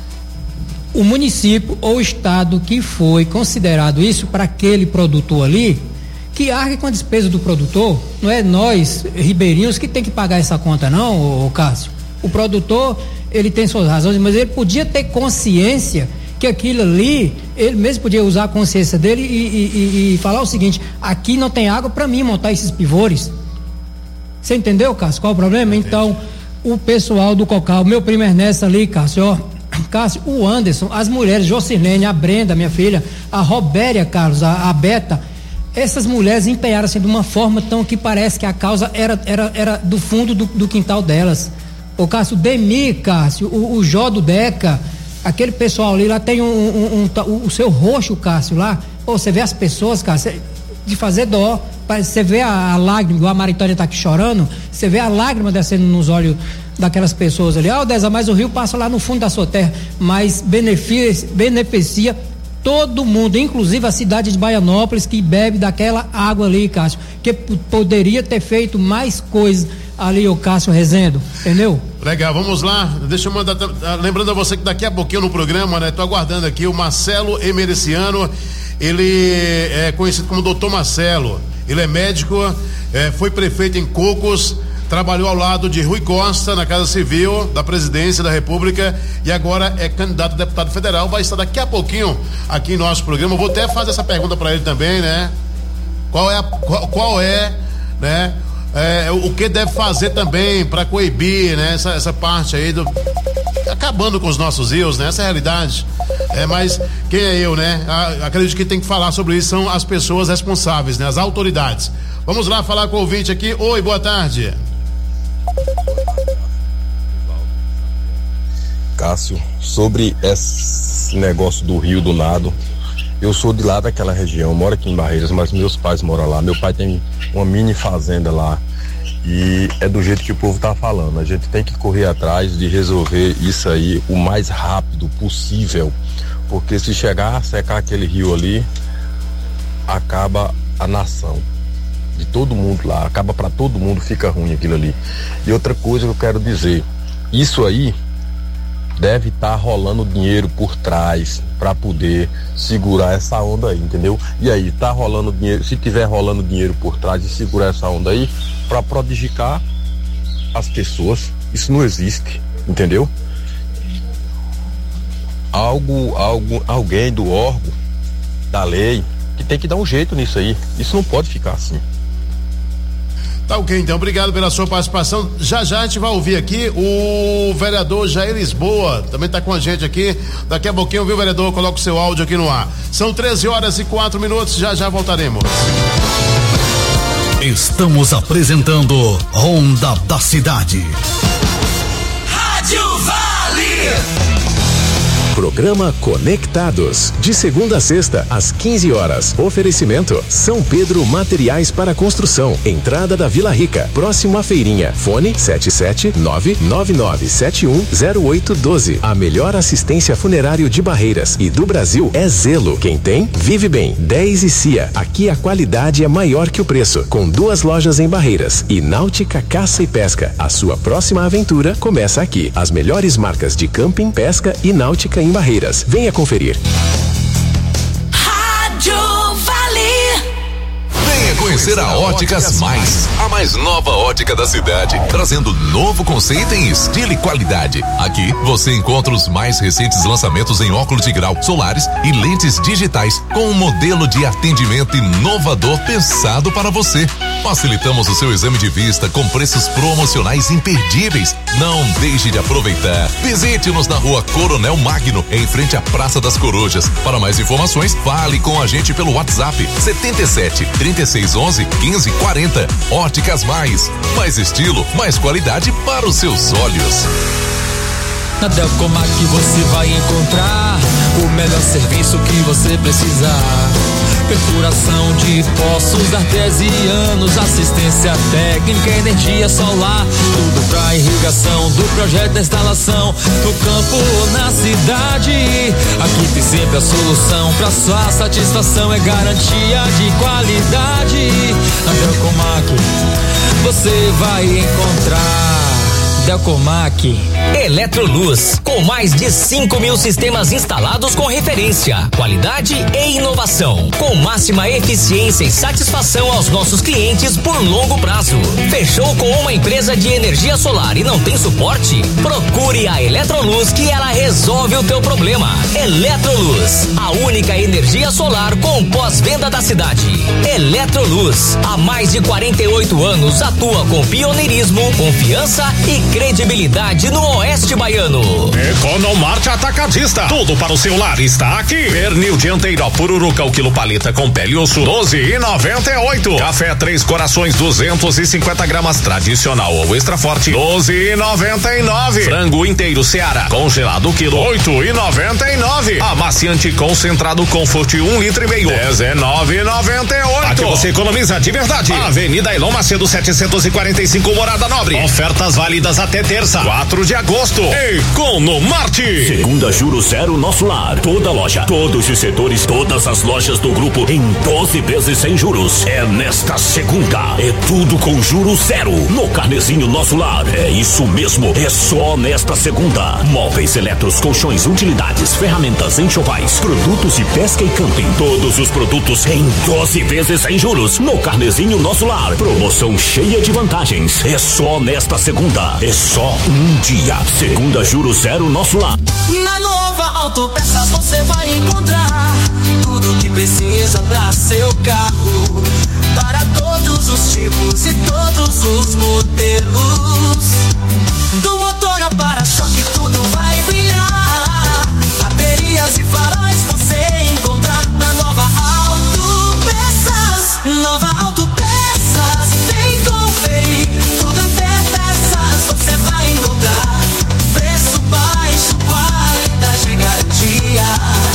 O município ou o estado que foi considerado isso para aquele produtor ali, que arque com a despesa do produtor, não é nós, ribeirinhos, que tem que pagar essa conta não, Cássio. O produtor, ele tem suas razões, mas ele podia ter consciência que aquilo ali, ele mesmo podia usar a consciência dele e falar o seguinte, aqui não tem água para mim montar esses pivôs. Você entendeu, Cássio, qual é o problema? Então, o pessoal do Cocal, meu primo Ernesto ali, Cássio, ó, Cássio, o Anderson, as mulheres, Jocilene, a Brenda, minha filha, a Robéria, Carlos, a Beta, essas mulheres empenharam assim de uma forma tão que parece que a causa era do fundo do quintal delas. O Cássio, Demir, Cássio, o Jó do Deca, aquele pessoal ali, lá tem o seu roxo, Cássio, lá, você vê as pessoas, Cássio, de fazer dó, você vê a lágrima, igual a Maritânia tá aqui chorando, você vê a lágrima descendo nos olhos daquelas pessoas ali, Deza, mas o rio passa lá no fundo da sua terra, mas beneficia todo mundo, inclusive a cidade de Baianópolis, que bebe daquela água ali, Cássio, que poderia ter feito mais coisas ali, o Cássio Rezendo, entendeu? Legal, vamos lá, deixa eu mandar, lembrando a você que daqui a pouquinho no programa, né, tô aguardando aqui o Marcelo Emericiano, ele é conhecido como Dr. Marcelo, ele é médico, foi prefeito em Cocos, trabalhou ao lado de Rui Costa na Casa Civil da Presidência da República e agora é candidato a deputado federal, vai estar daqui a pouquinho aqui em nosso programa. Eu vou até fazer essa pergunta para ele também, né? Qual é, né? O que deve fazer também para coibir, né? Essa parte aí acabando com os nossos rios, né? Essa é a realidade. Mas quem é eu, né? Acredito que tem que falar sobre isso são as pessoas responsáveis, né? As autoridades. Vamos lá falar com o ouvinte aqui. Oi, boa tarde. Cássio, sobre esse negócio do Rio do Nado, eu sou de lá daquela região, moro aqui em Barreiras, mas meus pais moram lá. Meu pai tem uma mini fazenda lá e é do jeito que o povo tá falando. A gente tem que correr atrás de resolver isso aí o mais rápido possível, porque se chegar a secar aquele rio ali, acaba a nação de todo mundo lá, acaba para todo mundo, fica ruim aquilo ali. E outra coisa que eu quero dizer, isso aí deve estar rolando dinheiro por trás para poder segurar essa onda aí, entendeu? E aí, tá rolando dinheiro, se tiver rolando dinheiro por trás e segurar essa onda aí, para prodigicar as pessoas, isso não existe, entendeu? Alguém do órgão da lei que tem que dar um jeito nisso aí, isso não pode ficar assim. Tá ok, então, obrigado pela sua participação. Já a gente vai ouvir aqui o vereador Jair Lisboa, também tá com a gente aqui, daqui a pouquinho, viu, vereador? Coloca o seu áudio aqui no ar. São 13h04, já voltaremos. Estamos apresentando Ronda da Cidade. Rádio Vale. Programa Conectados, de segunda a sexta, às 15 horas. Oferecimento: São Pedro Materiais para Construção, entrada da Vila Rica, próximo à feirinha. Fone 77999710812. A melhor assistência funerário de Barreiras e do Brasil é Zelo. Quem tem, vive bem. 10 e Cia. Aqui a qualidade é maior que o preço. Com 2 lojas em Barreiras. E Náutica Caça e Pesca. A sua próxima aventura começa aqui. As melhores marcas de camping, pesca e náutica em Barreiras. Venha conferir. Rádio Vale. Venha conhecer a Óticas Mais, a mais nova ótica da cidade, trazendo novo conceito em estilo e qualidade. Aqui você encontra os mais recentes lançamentos em óculos de grau, solares e lentes digitais, com um modelo de atendimento inovador pensado para você. Facilitamos o seu exame de vista com preços promocionais imperdíveis. Não deixe de aproveitar. Visite-nos na Rua Coronel Magno, em frente à Praça das Corujas. Para mais informações, fale com a gente pelo WhatsApp 77 3611 1540. Óticas Mais estilo, mais qualidade para os seus olhos. Na Delcomac você vai encontrar o melhor serviço que você precisar. Perfuração de poços artesianos, assistência técnica, energia solar, tudo pra irrigação, do projeto da instalação, no campo ou na cidade. Aqui tem sempre a solução, pra sua satisfação é garantia de qualidade. Na Delcomac você vai encontrar Delcomac. Eletroluz, com mais de 5.000 sistemas instalados com referência, qualidade e inovação, com máxima eficiência e satisfação aos nossos clientes por longo prazo. Fechou com uma empresa de energia solar e não tem suporte? Procure a Eletroluz que ela resolve o teu problema. Eletroluz, a única energia solar com pós-venda da cidade. Eletroluz, há mais de 48 anos atua com pioneirismo, confiança e credibilidade no Oeste Baiano. Economarte Atacadista, tudo para o seu lar está aqui. Pernil dianteiro Pururuca, o quilo paleta com pele e osso, 12,98. Café Três Corações 250 gramas tradicional ou extra forte, 12,99. Frango inteiro Seara congelado quilo, 8,99. Amaciante concentrado Comfort 1,5 litro, 19,98. Aqui você economiza de verdade. Avenida Elon Macedo 745, Morada Nobre. Ofertas válidas até terça, 4 de agosto. agosto. Economarte. Segunda Juros Zero Nosso Lar. Toda loja, todos os setores, todas as lojas do grupo em 12 vezes sem juros. É nesta segunda. É tudo com juros zero. No Carnezinho Nosso Lar. É isso mesmo. É só nesta segunda. Móveis, eletros, colchões, utilidades, ferramentas, enxovais, produtos de pesca e camping. Todos os produtos em 12 vezes sem juros. No Carnezinho Nosso Lar. Promoção cheia de vantagens. É só nesta segunda. É só um dia. Segunda Juros Zero Nosso Lar. Na Nova Autopeças você vai encontrar tudo que precisa para seu carro, para todos os tipos e todos os modelos. Do motor ao para-choque tudo vai virar. Baterias e faróis você encontrar na Nova Autopeças. Nova Autopeças, vem conferir. Tudo até peças você vai encontrar. Preço baixo, qualidade e garantia.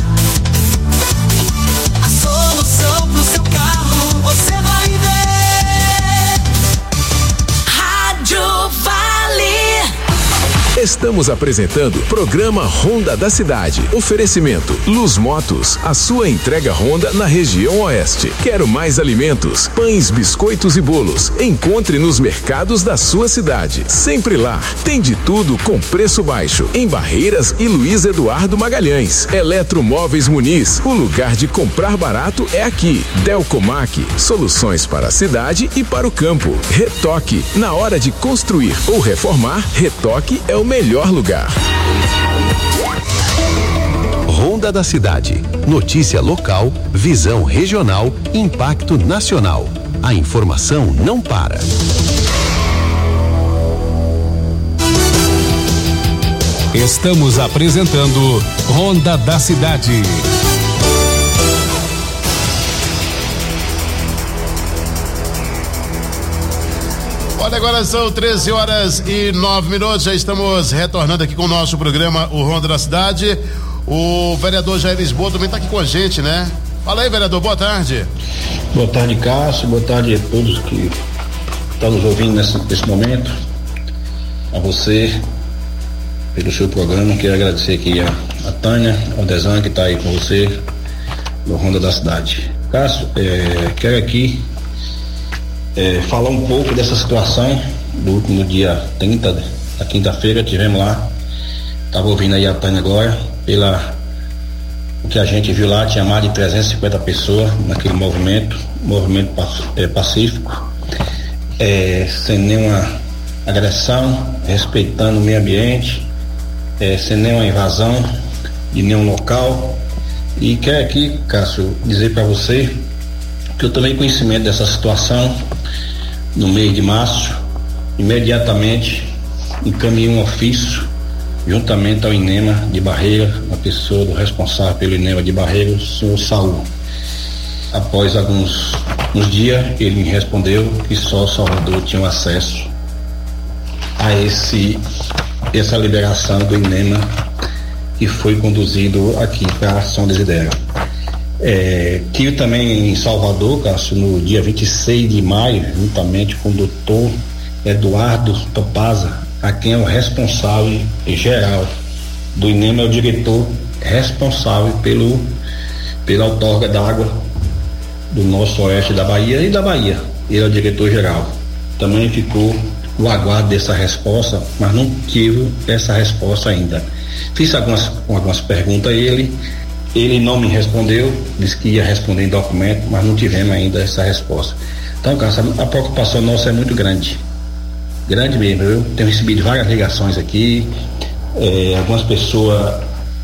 A solução pro seu carro você vai ver. Rádio Vale. Estamos apresentando programa Honda da Cidade. Oferecimento Luz Motos, a sua entrega Honda na região oeste. Quero mais alimentos, pães, biscoitos e bolos. Encontre nos mercados da sua cidade. Sempre lá. Tem de tudo com preço baixo. Em Barreiras e Luiz Eduardo Magalhães. Eletromóveis Muniz. O lugar de comprar barato é aqui. Delcomac. Soluções para a cidade e para o campo. Retoque. Na hora de construir ou reformar, Retoque é o melhor lugar. Ronda da Cidade. Notícia local, visão regional, impacto nacional. A informação não para. Estamos apresentando Ronda da Cidade. Olha, agora são 13h09, já estamos retornando aqui com o nosso programa, o Ronda da Cidade. O vereador Jair Lisboa também está aqui com a gente, né? Fala aí, vereador, boa tarde. Boa tarde, Cássio, boa tarde a todos que estão nos ouvindo nesse momento. A você, pelo seu programa, quero agradecer aqui a Tânia, ao Desan, que está aí com você no Ronda da Cidade. Cássio, quero aqui falar um pouco dessa situação do último dia 30 da quinta-feira. Tivemos lá, estava ouvindo aí a Tânia agora, o que a gente viu lá, tinha mais de 350 pessoas naquele movimento pacífico, sem nenhuma agressão, respeitando o meio ambiente, sem nenhuma invasão de nenhum local. E quero aqui, Cássio, dizer para você que eu tomei conhecimento dessa situação no mês de março. Imediatamente encaminhei um ofício juntamente ao INEMA de Barreira, a pessoa do responsável pelo INEMA de Barreira, o senhor Saul. Após uns dias, ele me respondeu que só Salvador tinha acesso a essa liberação do INEMA que foi conduzido aqui para São Desidério. Tive também em Salvador, Cássio, no dia 26 de maio, juntamente com o doutor Eduardo Topaza, a quem é o responsável geral do INEMA, é o diretor responsável pela outorga d'água do nosso oeste da Bahia e da Bahia. Ele é o diretor geral. Também ficou o aguardo dessa resposta, mas não tive essa resposta ainda. Fiz algumas perguntas a ele não me respondeu, disse que ia responder em documento, mas não tivemos ainda essa resposta. Então, Cássio, a preocupação nossa é muito grande mesmo. Eu tenho recebido várias ligações aqui, algumas pessoas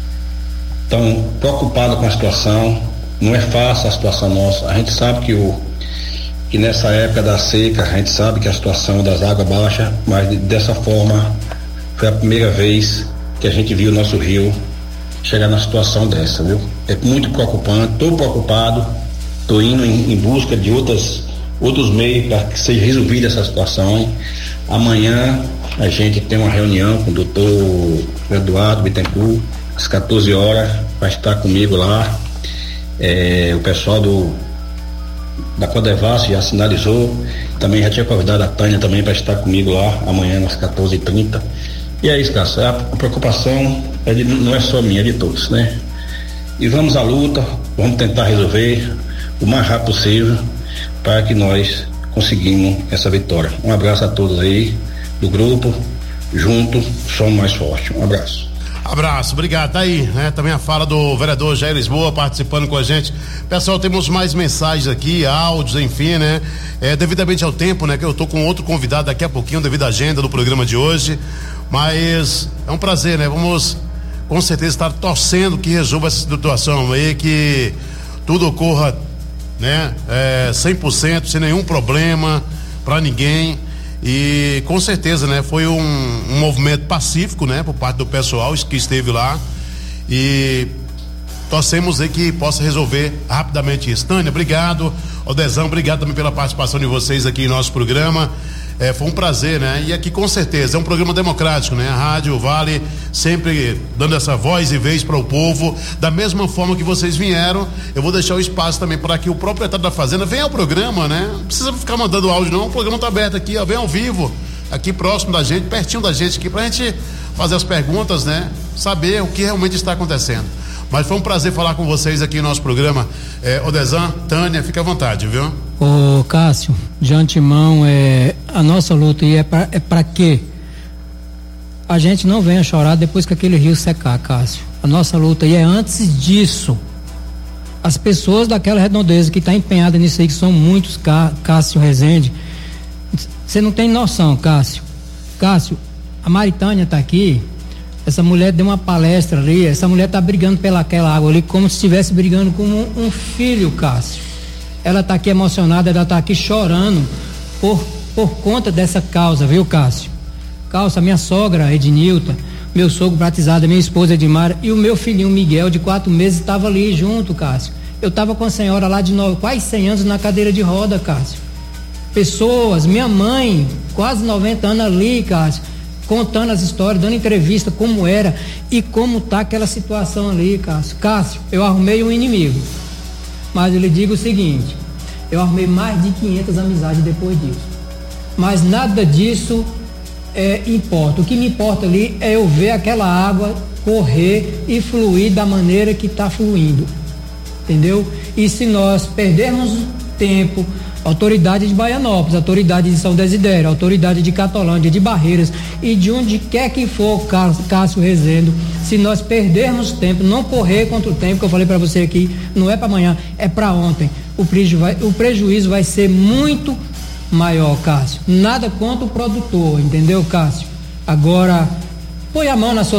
estão preocupadas com a situação. Não é fácil a situação nossa. A gente sabe que nessa época da seca, a gente sabe que a situação das águas baixa, mas dessa forma foi a primeira vez que a gente viu o nosso rio chegar na situação dessa, viu? É muito preocupante, estou preocupado, estou indo em busca de outros meios para que seja resolvida essa situação, hein? Amanhã a gente tem uma reunião com o doutor Eduardo Bittencourt, às 14 horas, vai estar comigo lá. O pessoal da Codevas já sinalizou, também já tinha convidado a Tânia também para estar comigo lá amanhã às 14h30. E é isso, Cássio, a preocupação não é só minha, é de todos, né? E vamos à luta, vamos tentar resolver o mais rápido possível para que nós conseguimos essa vitória. Um abraço a todos aí do grupo, junto somos mais fortes. Um abraço. Abraço, obrigado. Tá aí, né? Também a fala do vereador Jair Lisboa participando com a gente. Pessoal, temos mais mensagens aqui, áudios, enfim, né? Devidamente ao tempo, né? Que eu tô com outro convidado daqui a pouquinho, devido à agenda do programa de hoje. Mas é um prazer, né? Vamos com certeza estar torcendo que resolva essa situação aí, que tudo ocorra, né? 100%, sem nenhum problema para ninguém. E com certeza, né, foi um movimento pacífico, né, por parte do pessoal que esteve lá, e torcemos aí que possa resolver rapidamente isso. Tânia, obrigado. Odezão, obrigado também pela participação de vocês aqui em nosso programa. Foi um prazer, né? E aqui com certeza é um programa democrático, né? A Rádio Vale sempre dando essa voz e vez para o povo. Da mesma forma que vocês vieram, eu vou deixar o espaço também para que o proprietário da fazenda venha ao programa, né? Não precisa ficar mandando áudio não, o programa tá aberto aqui, ó, vem ao vivo, aqui próximo da gente, pertinho da gente aqui, pra gente fazer as perguntas, né? Saber o que realmente está acontecendo. Mas foi um prazer falar com vocês aqui no nosso programa. Odezan, Tânia, fica à vontade, viu? Ô Cássio, de antemão, a nossa luta aí é pra quê? A gente não venha chorar depois que aquele rio secar, Cássio. A nossa luta aí é antes disso. As pessoas daquela redondeza que tá empenhada nisso aí, que são muitos, Cássio Rezende, você não tem noção, Cássio. Cássio, a Maritânia tá aqui. Essa mulher deu uma palestra ali, essa mulher tá brigando pelaquela água ali como se estivesse brigando com um filho, Cássio. Ela tá aqui emocionada, ela tá aqui chorando por conta dessa causa, viu, Cássio? Cássio, a minha sogra, Ednilta, meu sogro batizado, minha esposa Edmara e o meu filhinho Miguel, de 4 meses, estava ali junto, Cássio. Eu tava com a senhora lá de quase 100 anos na cadeira de roda, Cássio. Pessoas, minha mãe, quase 90 anos ali, Cássio, contando as histórias, dando entrevista como era e como tá aquela situação ali, Cássio. Cássio, eu arrumei um inimigo, mas eu lhe digo o seguinte, eu arrumei mais de 500 amizades depois disso, mas nada disso importa. O que me importa ali é eu ver aquela água correr e fluir da maneira que está fluindo, entendeu? E se nós perdermos tempo, autoridade de Baianópolis, autoridade de São Desidério, autoridade de Catolândia, de Barreiras e de onde quer que for, Cássio Rezende, se nós perdermos tempo, não correr contra o tempo, que eu falei para você aqui, não é para amanhã, é para ontem, o prejuízo vai ser muito maior, Cássio. Nada contra o produtor, entendeu, Cássio? Agora, põe a mão na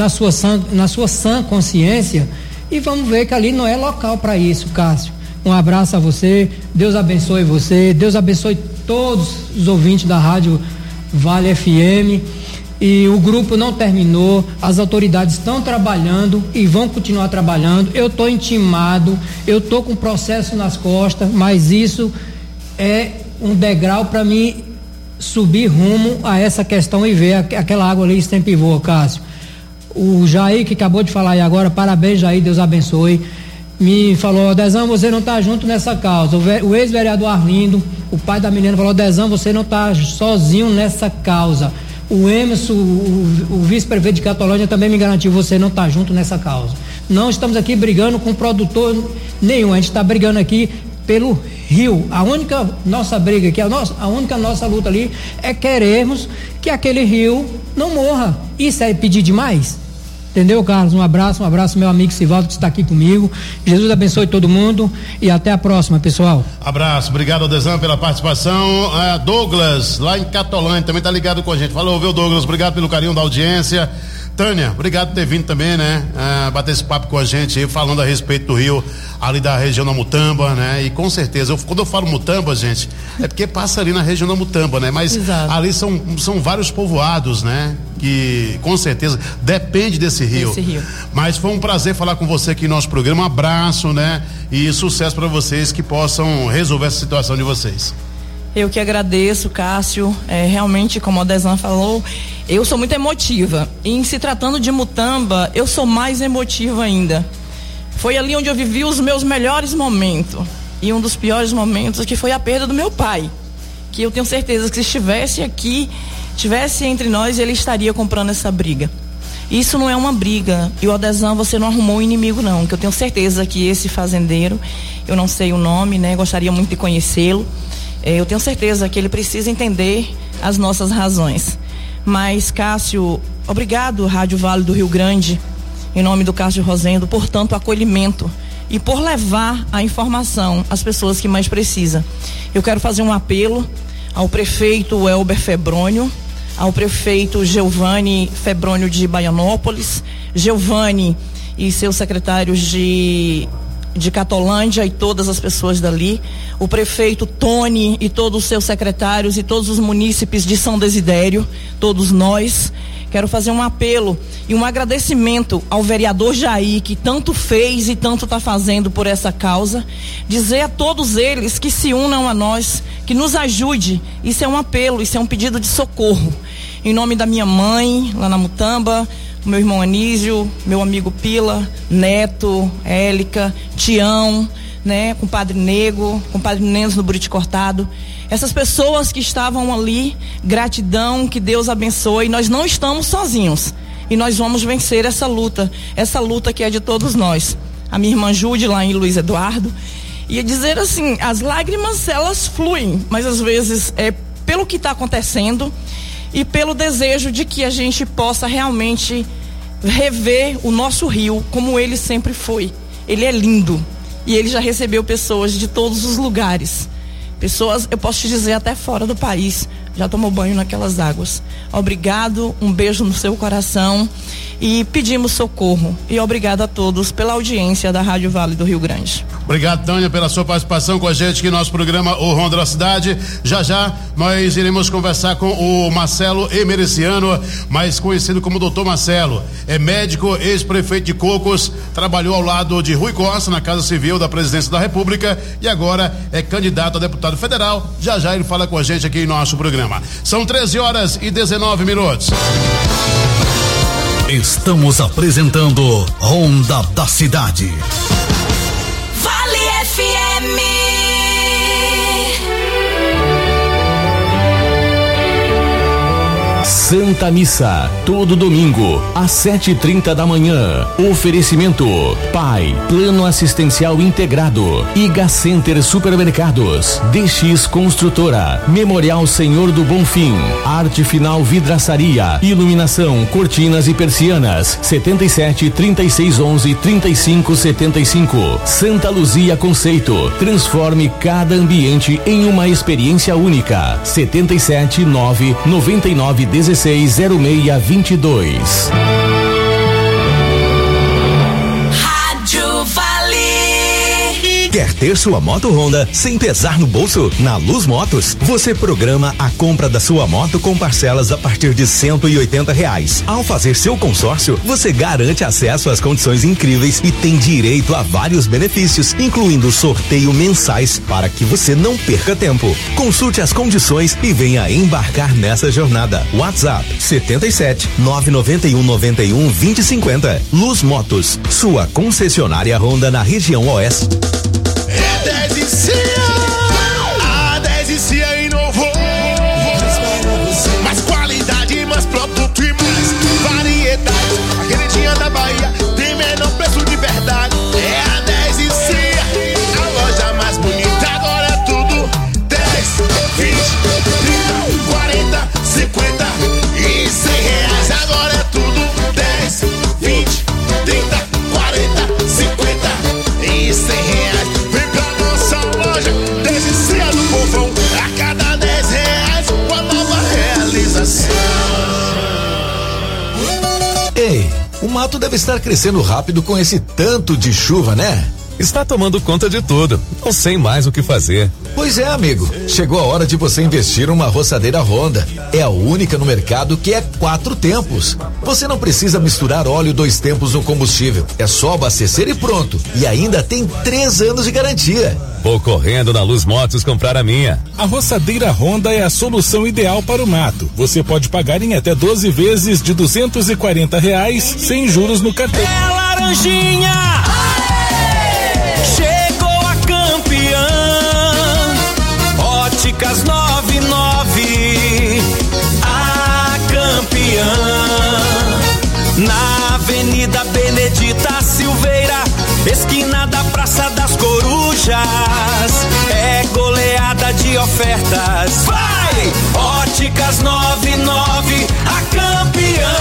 sua sã consciência e vamos ver que ali não é local para isso, Cássio. Um abraço a você, Deus abençoe você, Deus abençoe todos os ouvintes da Rádio Vale FM. E o grupo não terminou, as autoridades estão trabalhando e vão continuar trabalhando. Eu estou intimado, eu estou com processo nas costas, mas isso é um degrau para mim subir rumo a essa questão e ver aquela água ali sempre voa, Cássio. O Jair que acabou de falar aí agora, parabéns, Jair, Deus abençoe. Me falou, Odezão, você não está junto nessa causa. O ex-vereador Arlindo, o pai da menina, falou, Odezão, você não está sozinho nessa causa. O Emerson, o vice-prefeito de Catolândia, também me garantiu, você não está junto nessa causa. Não estamos aqui brigando com produtor nenhum, a gente está brigando aqui pelo rio. A única nossa briga aqui, a única nossa luta ali é querermos que aquele rio não morra. Isso é pedir demais? Entendeu, Carlos? Um abraço, meu amigo Sivaldo que está aqui comigo. Jesus abençoe todo mundo e até a próxima, pessoal. Abraço, obrigado, Odezan, pela participação. Douglas, lá em Catolândia, também tá ligado com a gente. Falou, viu, Douglas? Obrigado pelo carinho da audiência. Tânia, obrigado por ter vindo também, né? Bater esse papo com a gente aí, falando a respeito do rio, ali da região da Mutamba, né? E com certeza, quando eu falo Mutamba, gente, é porque passa ali na região da Mutamba, né? Mas exato, ali são vários povoados, né? Que com certeza depende desse rio. Mas foi um prazer falar com você aqui no nosso programa. Um abraço, né? E sucesso para vocês, que possam resolver essa situação de vocês. Eu que agradeço, Cássio. Realmente, como o Odezan falou, eu sou muito emotiva. E em se tratando de Mutamba, eu sou mais emotiva ainda. Foi ali onde eu vivi os meus melhores momentos. E um dos piores momentos que foi a perda do meu pai. Que eu tenho certeza que se estivesse aqui, tivesse entre nós, ele estaria comprando essa briga. Isso não é uma briga. E o Odesan, você não arrumou um inimigo, não. Que eu tenho certeza que esse fazendeiro, eu não sei o nome, né? Gostaria muito de conhecê-lo. Eu tenho certeza que ele precisa entender as nossas razões. Mas, Cássio, obrigado, Rádio Vale do Rio Grande, em nome do Cássio Rosendo, por tanto acolhimento e por levar a informação às pessoas que mais precisam. Eu quero fazer um apelo ao prefeito Elber Febrônio, ao prefeito Geovani Febrônio de Baianópolis, Geovani e seus secretários de Catolândia e todas as pessoas dali, o prefeito Tony e todos os seus secretários e todos os munícipes de São Desidério, todos nós. Quero fazer um apelo e um agradecimento ao vereador Jair, que tanto fez e tanto está fazendo por essa causa. Dizer a todos eles que se unam a nós, que nos ajude. Isso é um apelo, isso é um pedido de socorro. Em nome da minha mãe, lá na Mutamba, meu irmão Anísio, meu amigo Pila, Neto, Élica, Tião, né, compadre Nego, compadre Nenos no Buriti Cortado. Essas pessoas que estavam ali, gratidão, que Deus abençoe. Nós não estamos sozinhos e nós vamos vencer essa luta que é de todos nós. A minha irmã Jude lá em Luiz Eduardo, ia dizer assim, as lágrimas elas fluem, mas às vezes é pelo que está acontecendo e pelo desejo de que a gente possa realmente rever o nosso rio como ele sempre foi. Ele é lindo e ele já recebeu pessoas de todos os lugares. Pessoas, eu posso te dizer, até fora do país, já tomou banho naquelas águas. Obrigado, um beijo no seu coração e pedimos socorro. E obrigado a todos pela audiência da Rádio Vale do Rio Grande. Obrigado, Tânia, pela sua participação com a gente aqui no nosso programa O Ronda da Cidade. Já nós iremos conversar com o Marcelo Emericiano, mais conhecido como Dr. Marcelo. É médico, ex-prefeito de Cocos, trabalhou ao lado de Rui Costa na Casa Civil da Presidência da República e agora é candidato a deputado federal. Já ele fala com a gente aqui em nosso programa. São 13h19. Estamos apresentando Ronda da Cidade. Vale FM. Santa Missa, todo domingo, às 7h30 da manhã. Oferecimento: PAI, Plano Assistencial Integrado, Iga Center Supermercados, DX Construtora, Memorial Senhor do Bonfim, Arte Final Vidraçaria, Iluminação, Cortinas e Persianas, 77 36 11 35 75. Santa Luzia Conceito, transforme cada ambiente em uma experiência única. 77 9 99 16 0622. Rádio Vale. Quer ter sua moto Honda sem pesar no bolso? Na Luz Motos, você programa a compra da sua moto com parcelas a partir de R$180. Ao fazer seu consórcio, você garante acesso às condições incríveis e tem direito a vários benefícios, incluindo sorteio mensais para que você não perca tempo. Consulte as condições e venha embarcar nessa jornada. WhatsApp 77 991 91 2050. Luz Motos, sua concessionária Honda na região Oeste. É 10 e Cia, a 10 e Cia inovou. Mais qualidade, mais produto e mais variedade. A queridinha da Bahia tem menor preço de verdade. É a 10 e Cia, a loja mais bonita. Agora é tudo 10, 20, 30, 40, 50 e R$100. Agora é tudo 10, 20, 30, 40, 50 e R$100. Vem pra nossa loja, 10 e Cia do povão. A cada R$10, uma nova realização. Ei, o mato deve estar crescendo rápido com esse tanto de chuva, né? Está tomando conta de tudo. Não sei mais o que fazer. Pois é, amigo. Chegou a hora de você investir numa roçadeira Honda. É a única no mercado que é 4 tempos. Você não precisa misturar óleo 2 tempos no combustível. É só abastecer e pronto. E ainda tem 3 anos de garantia. Vou correndo na Luz Motos comprar a minha. A roçadeira Honda é a solução ideal para o mato. Você pode pagar em até 12 vezes de R$240 sem juros no cartão. É Laranjinha! Chegou a campeã, Óticas 99. Na Avenida Benedita Silveira, esquina da Praça das Corujas, é goleada de ofertas. Vai! Óticas 99, a campeã.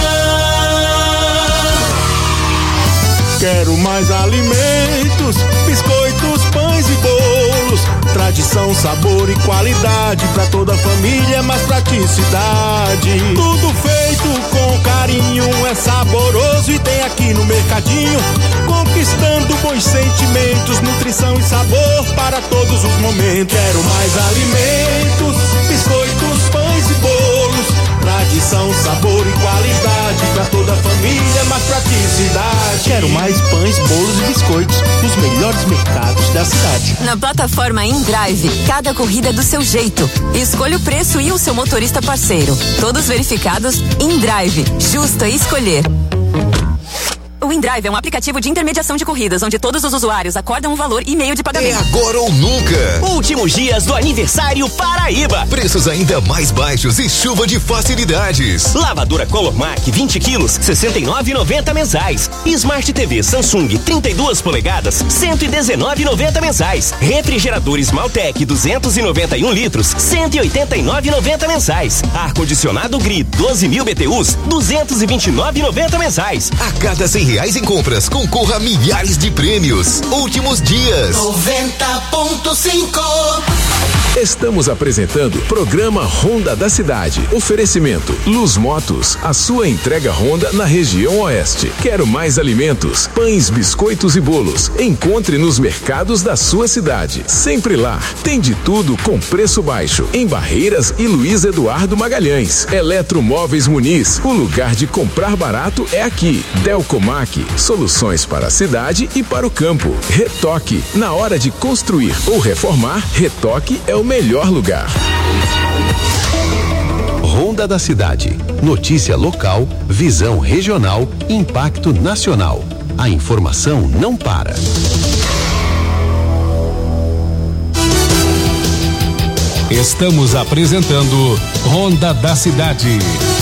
Quero mais alimentos, biscoitos, pães e bolos. Tradição, sabor e qualidade pra toda a família, mais praticidade. Tudo feito com carinho, é saboroso e tem aqui no mercadinho. Conquistando bons sentimentos, nutrição e sabor para todos os momentos. Quero mais alimentos, biscoitos, pães e bolos. Tradição, sabor e qualidade pra toda a família, mais praticidade. Quero mais pães, bolos e biscoitos nos melhores mercados da cidade. Na plataforma InDrive, cada corrida é do seu jeito. Escolha o preço e o seu motorista parceiro. Todos verificados. InDrive, justo é escolher. O InDrive é um aplicativo de intermediação de corridas, onde todos os usuários acordam um valor e meio de pagamento. É agora ou nunca. Últimos dias do aniversário Paraíba. Preços ainda mais baixos e chuva de facilidades. Lavadora Colormac 20 quilos, R$ 69,90 mensais. Smart TV Samsung 32 polegadas, R$ 119,90 mensais. Refrigeradores Maltec 291 litros, R$ 189,90 mensais. Ar-condicionado Gri 12.000 BTUs, R$ 229,90 mensais. A cada R$100 em compras, concorra a milhares de prêmios. Últimos dias. 90.5. Estamos apresentando Programa Honda da Cidade. Oferecimento Luz Motos, a sua entrega Honda na região oeste. Quero mais alimentos, pães, biscoitos e bolos. Encontre nos mercados da sua cidade. Sempre lá. Tem de tudo com preço baixo. Em Barreiras e Luiz Eduardo Magalhães. Eletromóveis Muniz. O lugar de comprar barato é aqui. Delcomac, soluções para a cidade e para o campo. Retoque. Na hora de construir ou reformar, Retoque é o melhor lugar. Honda da Cidade. Notícia local, visão regional, impacto nacional. A informação não para. Estamos apresentando Honda da Cidade.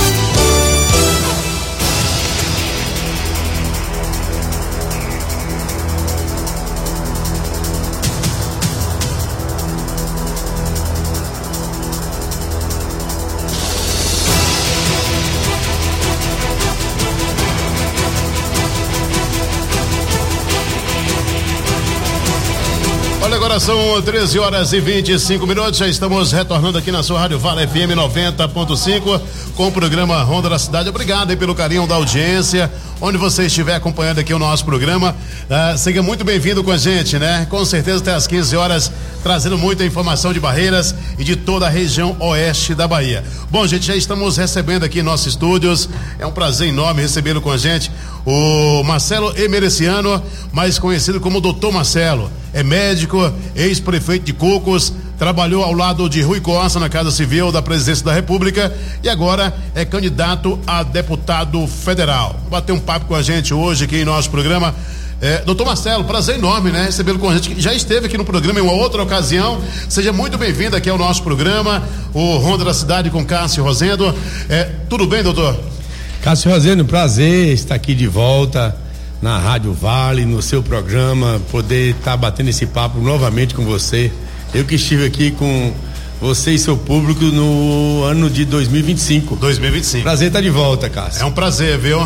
Agora são 13 horas e 25 minutos, já estamos retornando aqui na sua Rádio Vale FM 90.5 com o programa Honda da Cidade. Obrigado aí pelo carinho da audiência, onde você estiver acompanhando aqui o nosso programa, seja muito bem-vindo com a gente, né? Com certeza até às 15 horas, trazendo muita informação de Barreiras e de toda a região oeste da Bahia. Bom, gente, já estamos recebendo aqui em nossos estúdios, é um prazer enorme recebê-lo com a gente, o Marcelo Emereciano, mais conhecido como Dr. Marcelo. É médico, ex-prefeito de Cocos, trabalhou ao lado de Rui Costa na Casa Civil da Presidência da República e agora é candidato a deputado federal. Vai bater um papo com a gente hoje aqui em nosso programa. Doutor Marcelo, prazer enorme, né? Recebê-lo com a gente, já esteve aqui no programa em uma outra ocasião. Seja muito bem-vindo aqui ao nosso programa, o Honda da Cidade com Cássio Rosendo. Tudo bem, doutor? Cássio Rosendo, prazer estar aqui de volta na Rádio Vale, no seu programa, poder estar batendo esse papo novamente com você. Eu que estive aqui com você e seu público no ano de 2025. 2025. Prazer estar de volta, Cássio. É um prazer, viu?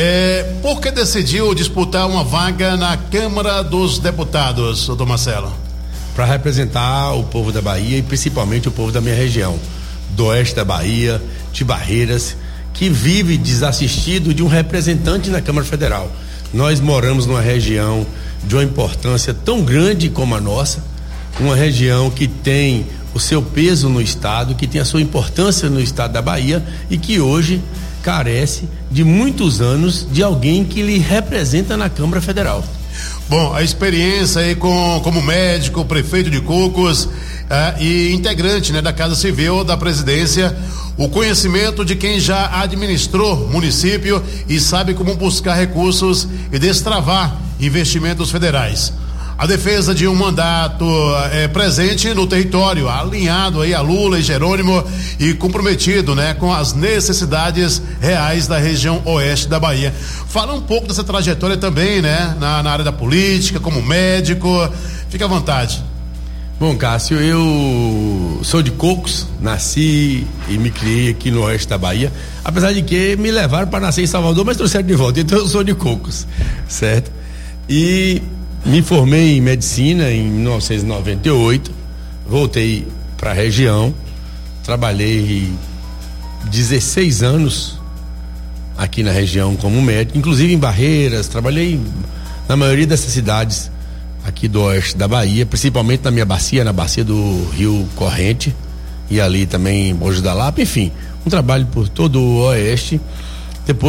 Por que decidiu disputar uma vaga na Câmara dos Deputados, doutor Marcelo? Para representar o povo da Bahia e principalmente o povo da minha região, do oeste da Bahia, de Barreiras, que vive desassistido de um representante na Câmara Federal. Nós moramos numa região de uma importância tão grande como a nossa, uma região que tem o seu peso no estado, que tem a sua importância no estado da Bahia e que hoje carece de muitos anos de alguém que lhe representa na Câmara Federal. Bom, a experiência aí como médico, prefeito de Cocos e integrante, né, da Casa Civil da Presidência, o conhecimento de quem já administrou município e sabe como buscar recursos e destravar investimentos federais. a defesa de um mandato presente no território, alinhado aí a Lula e Jerônimo e comprometido, né, com as necessidades reais da região oeste da Bahia. Fala um pouco dessa trajetória também, né, na área da política, como médico. Fica à vontade. Bom, Cássio, eu sou de Cocos, nasci e me criei aqui no oeste da Bahia, apesar de que me levaram para nascer em Salvador, mas trouxeram de volta, então eu sou de Cocos, certo? E me formei em medicina em 1998, voltei para a região, trabalhei 16 anos aqui na região como médico, inclusive em Barreiras, trabalhei na maioria dessas cidades aqui do oeste da Bahia, principalmente na minha bacia, na bacia do Rio Corrente e ali também em Mogi da Lapa, enfim, um trabalho por todo o oeste.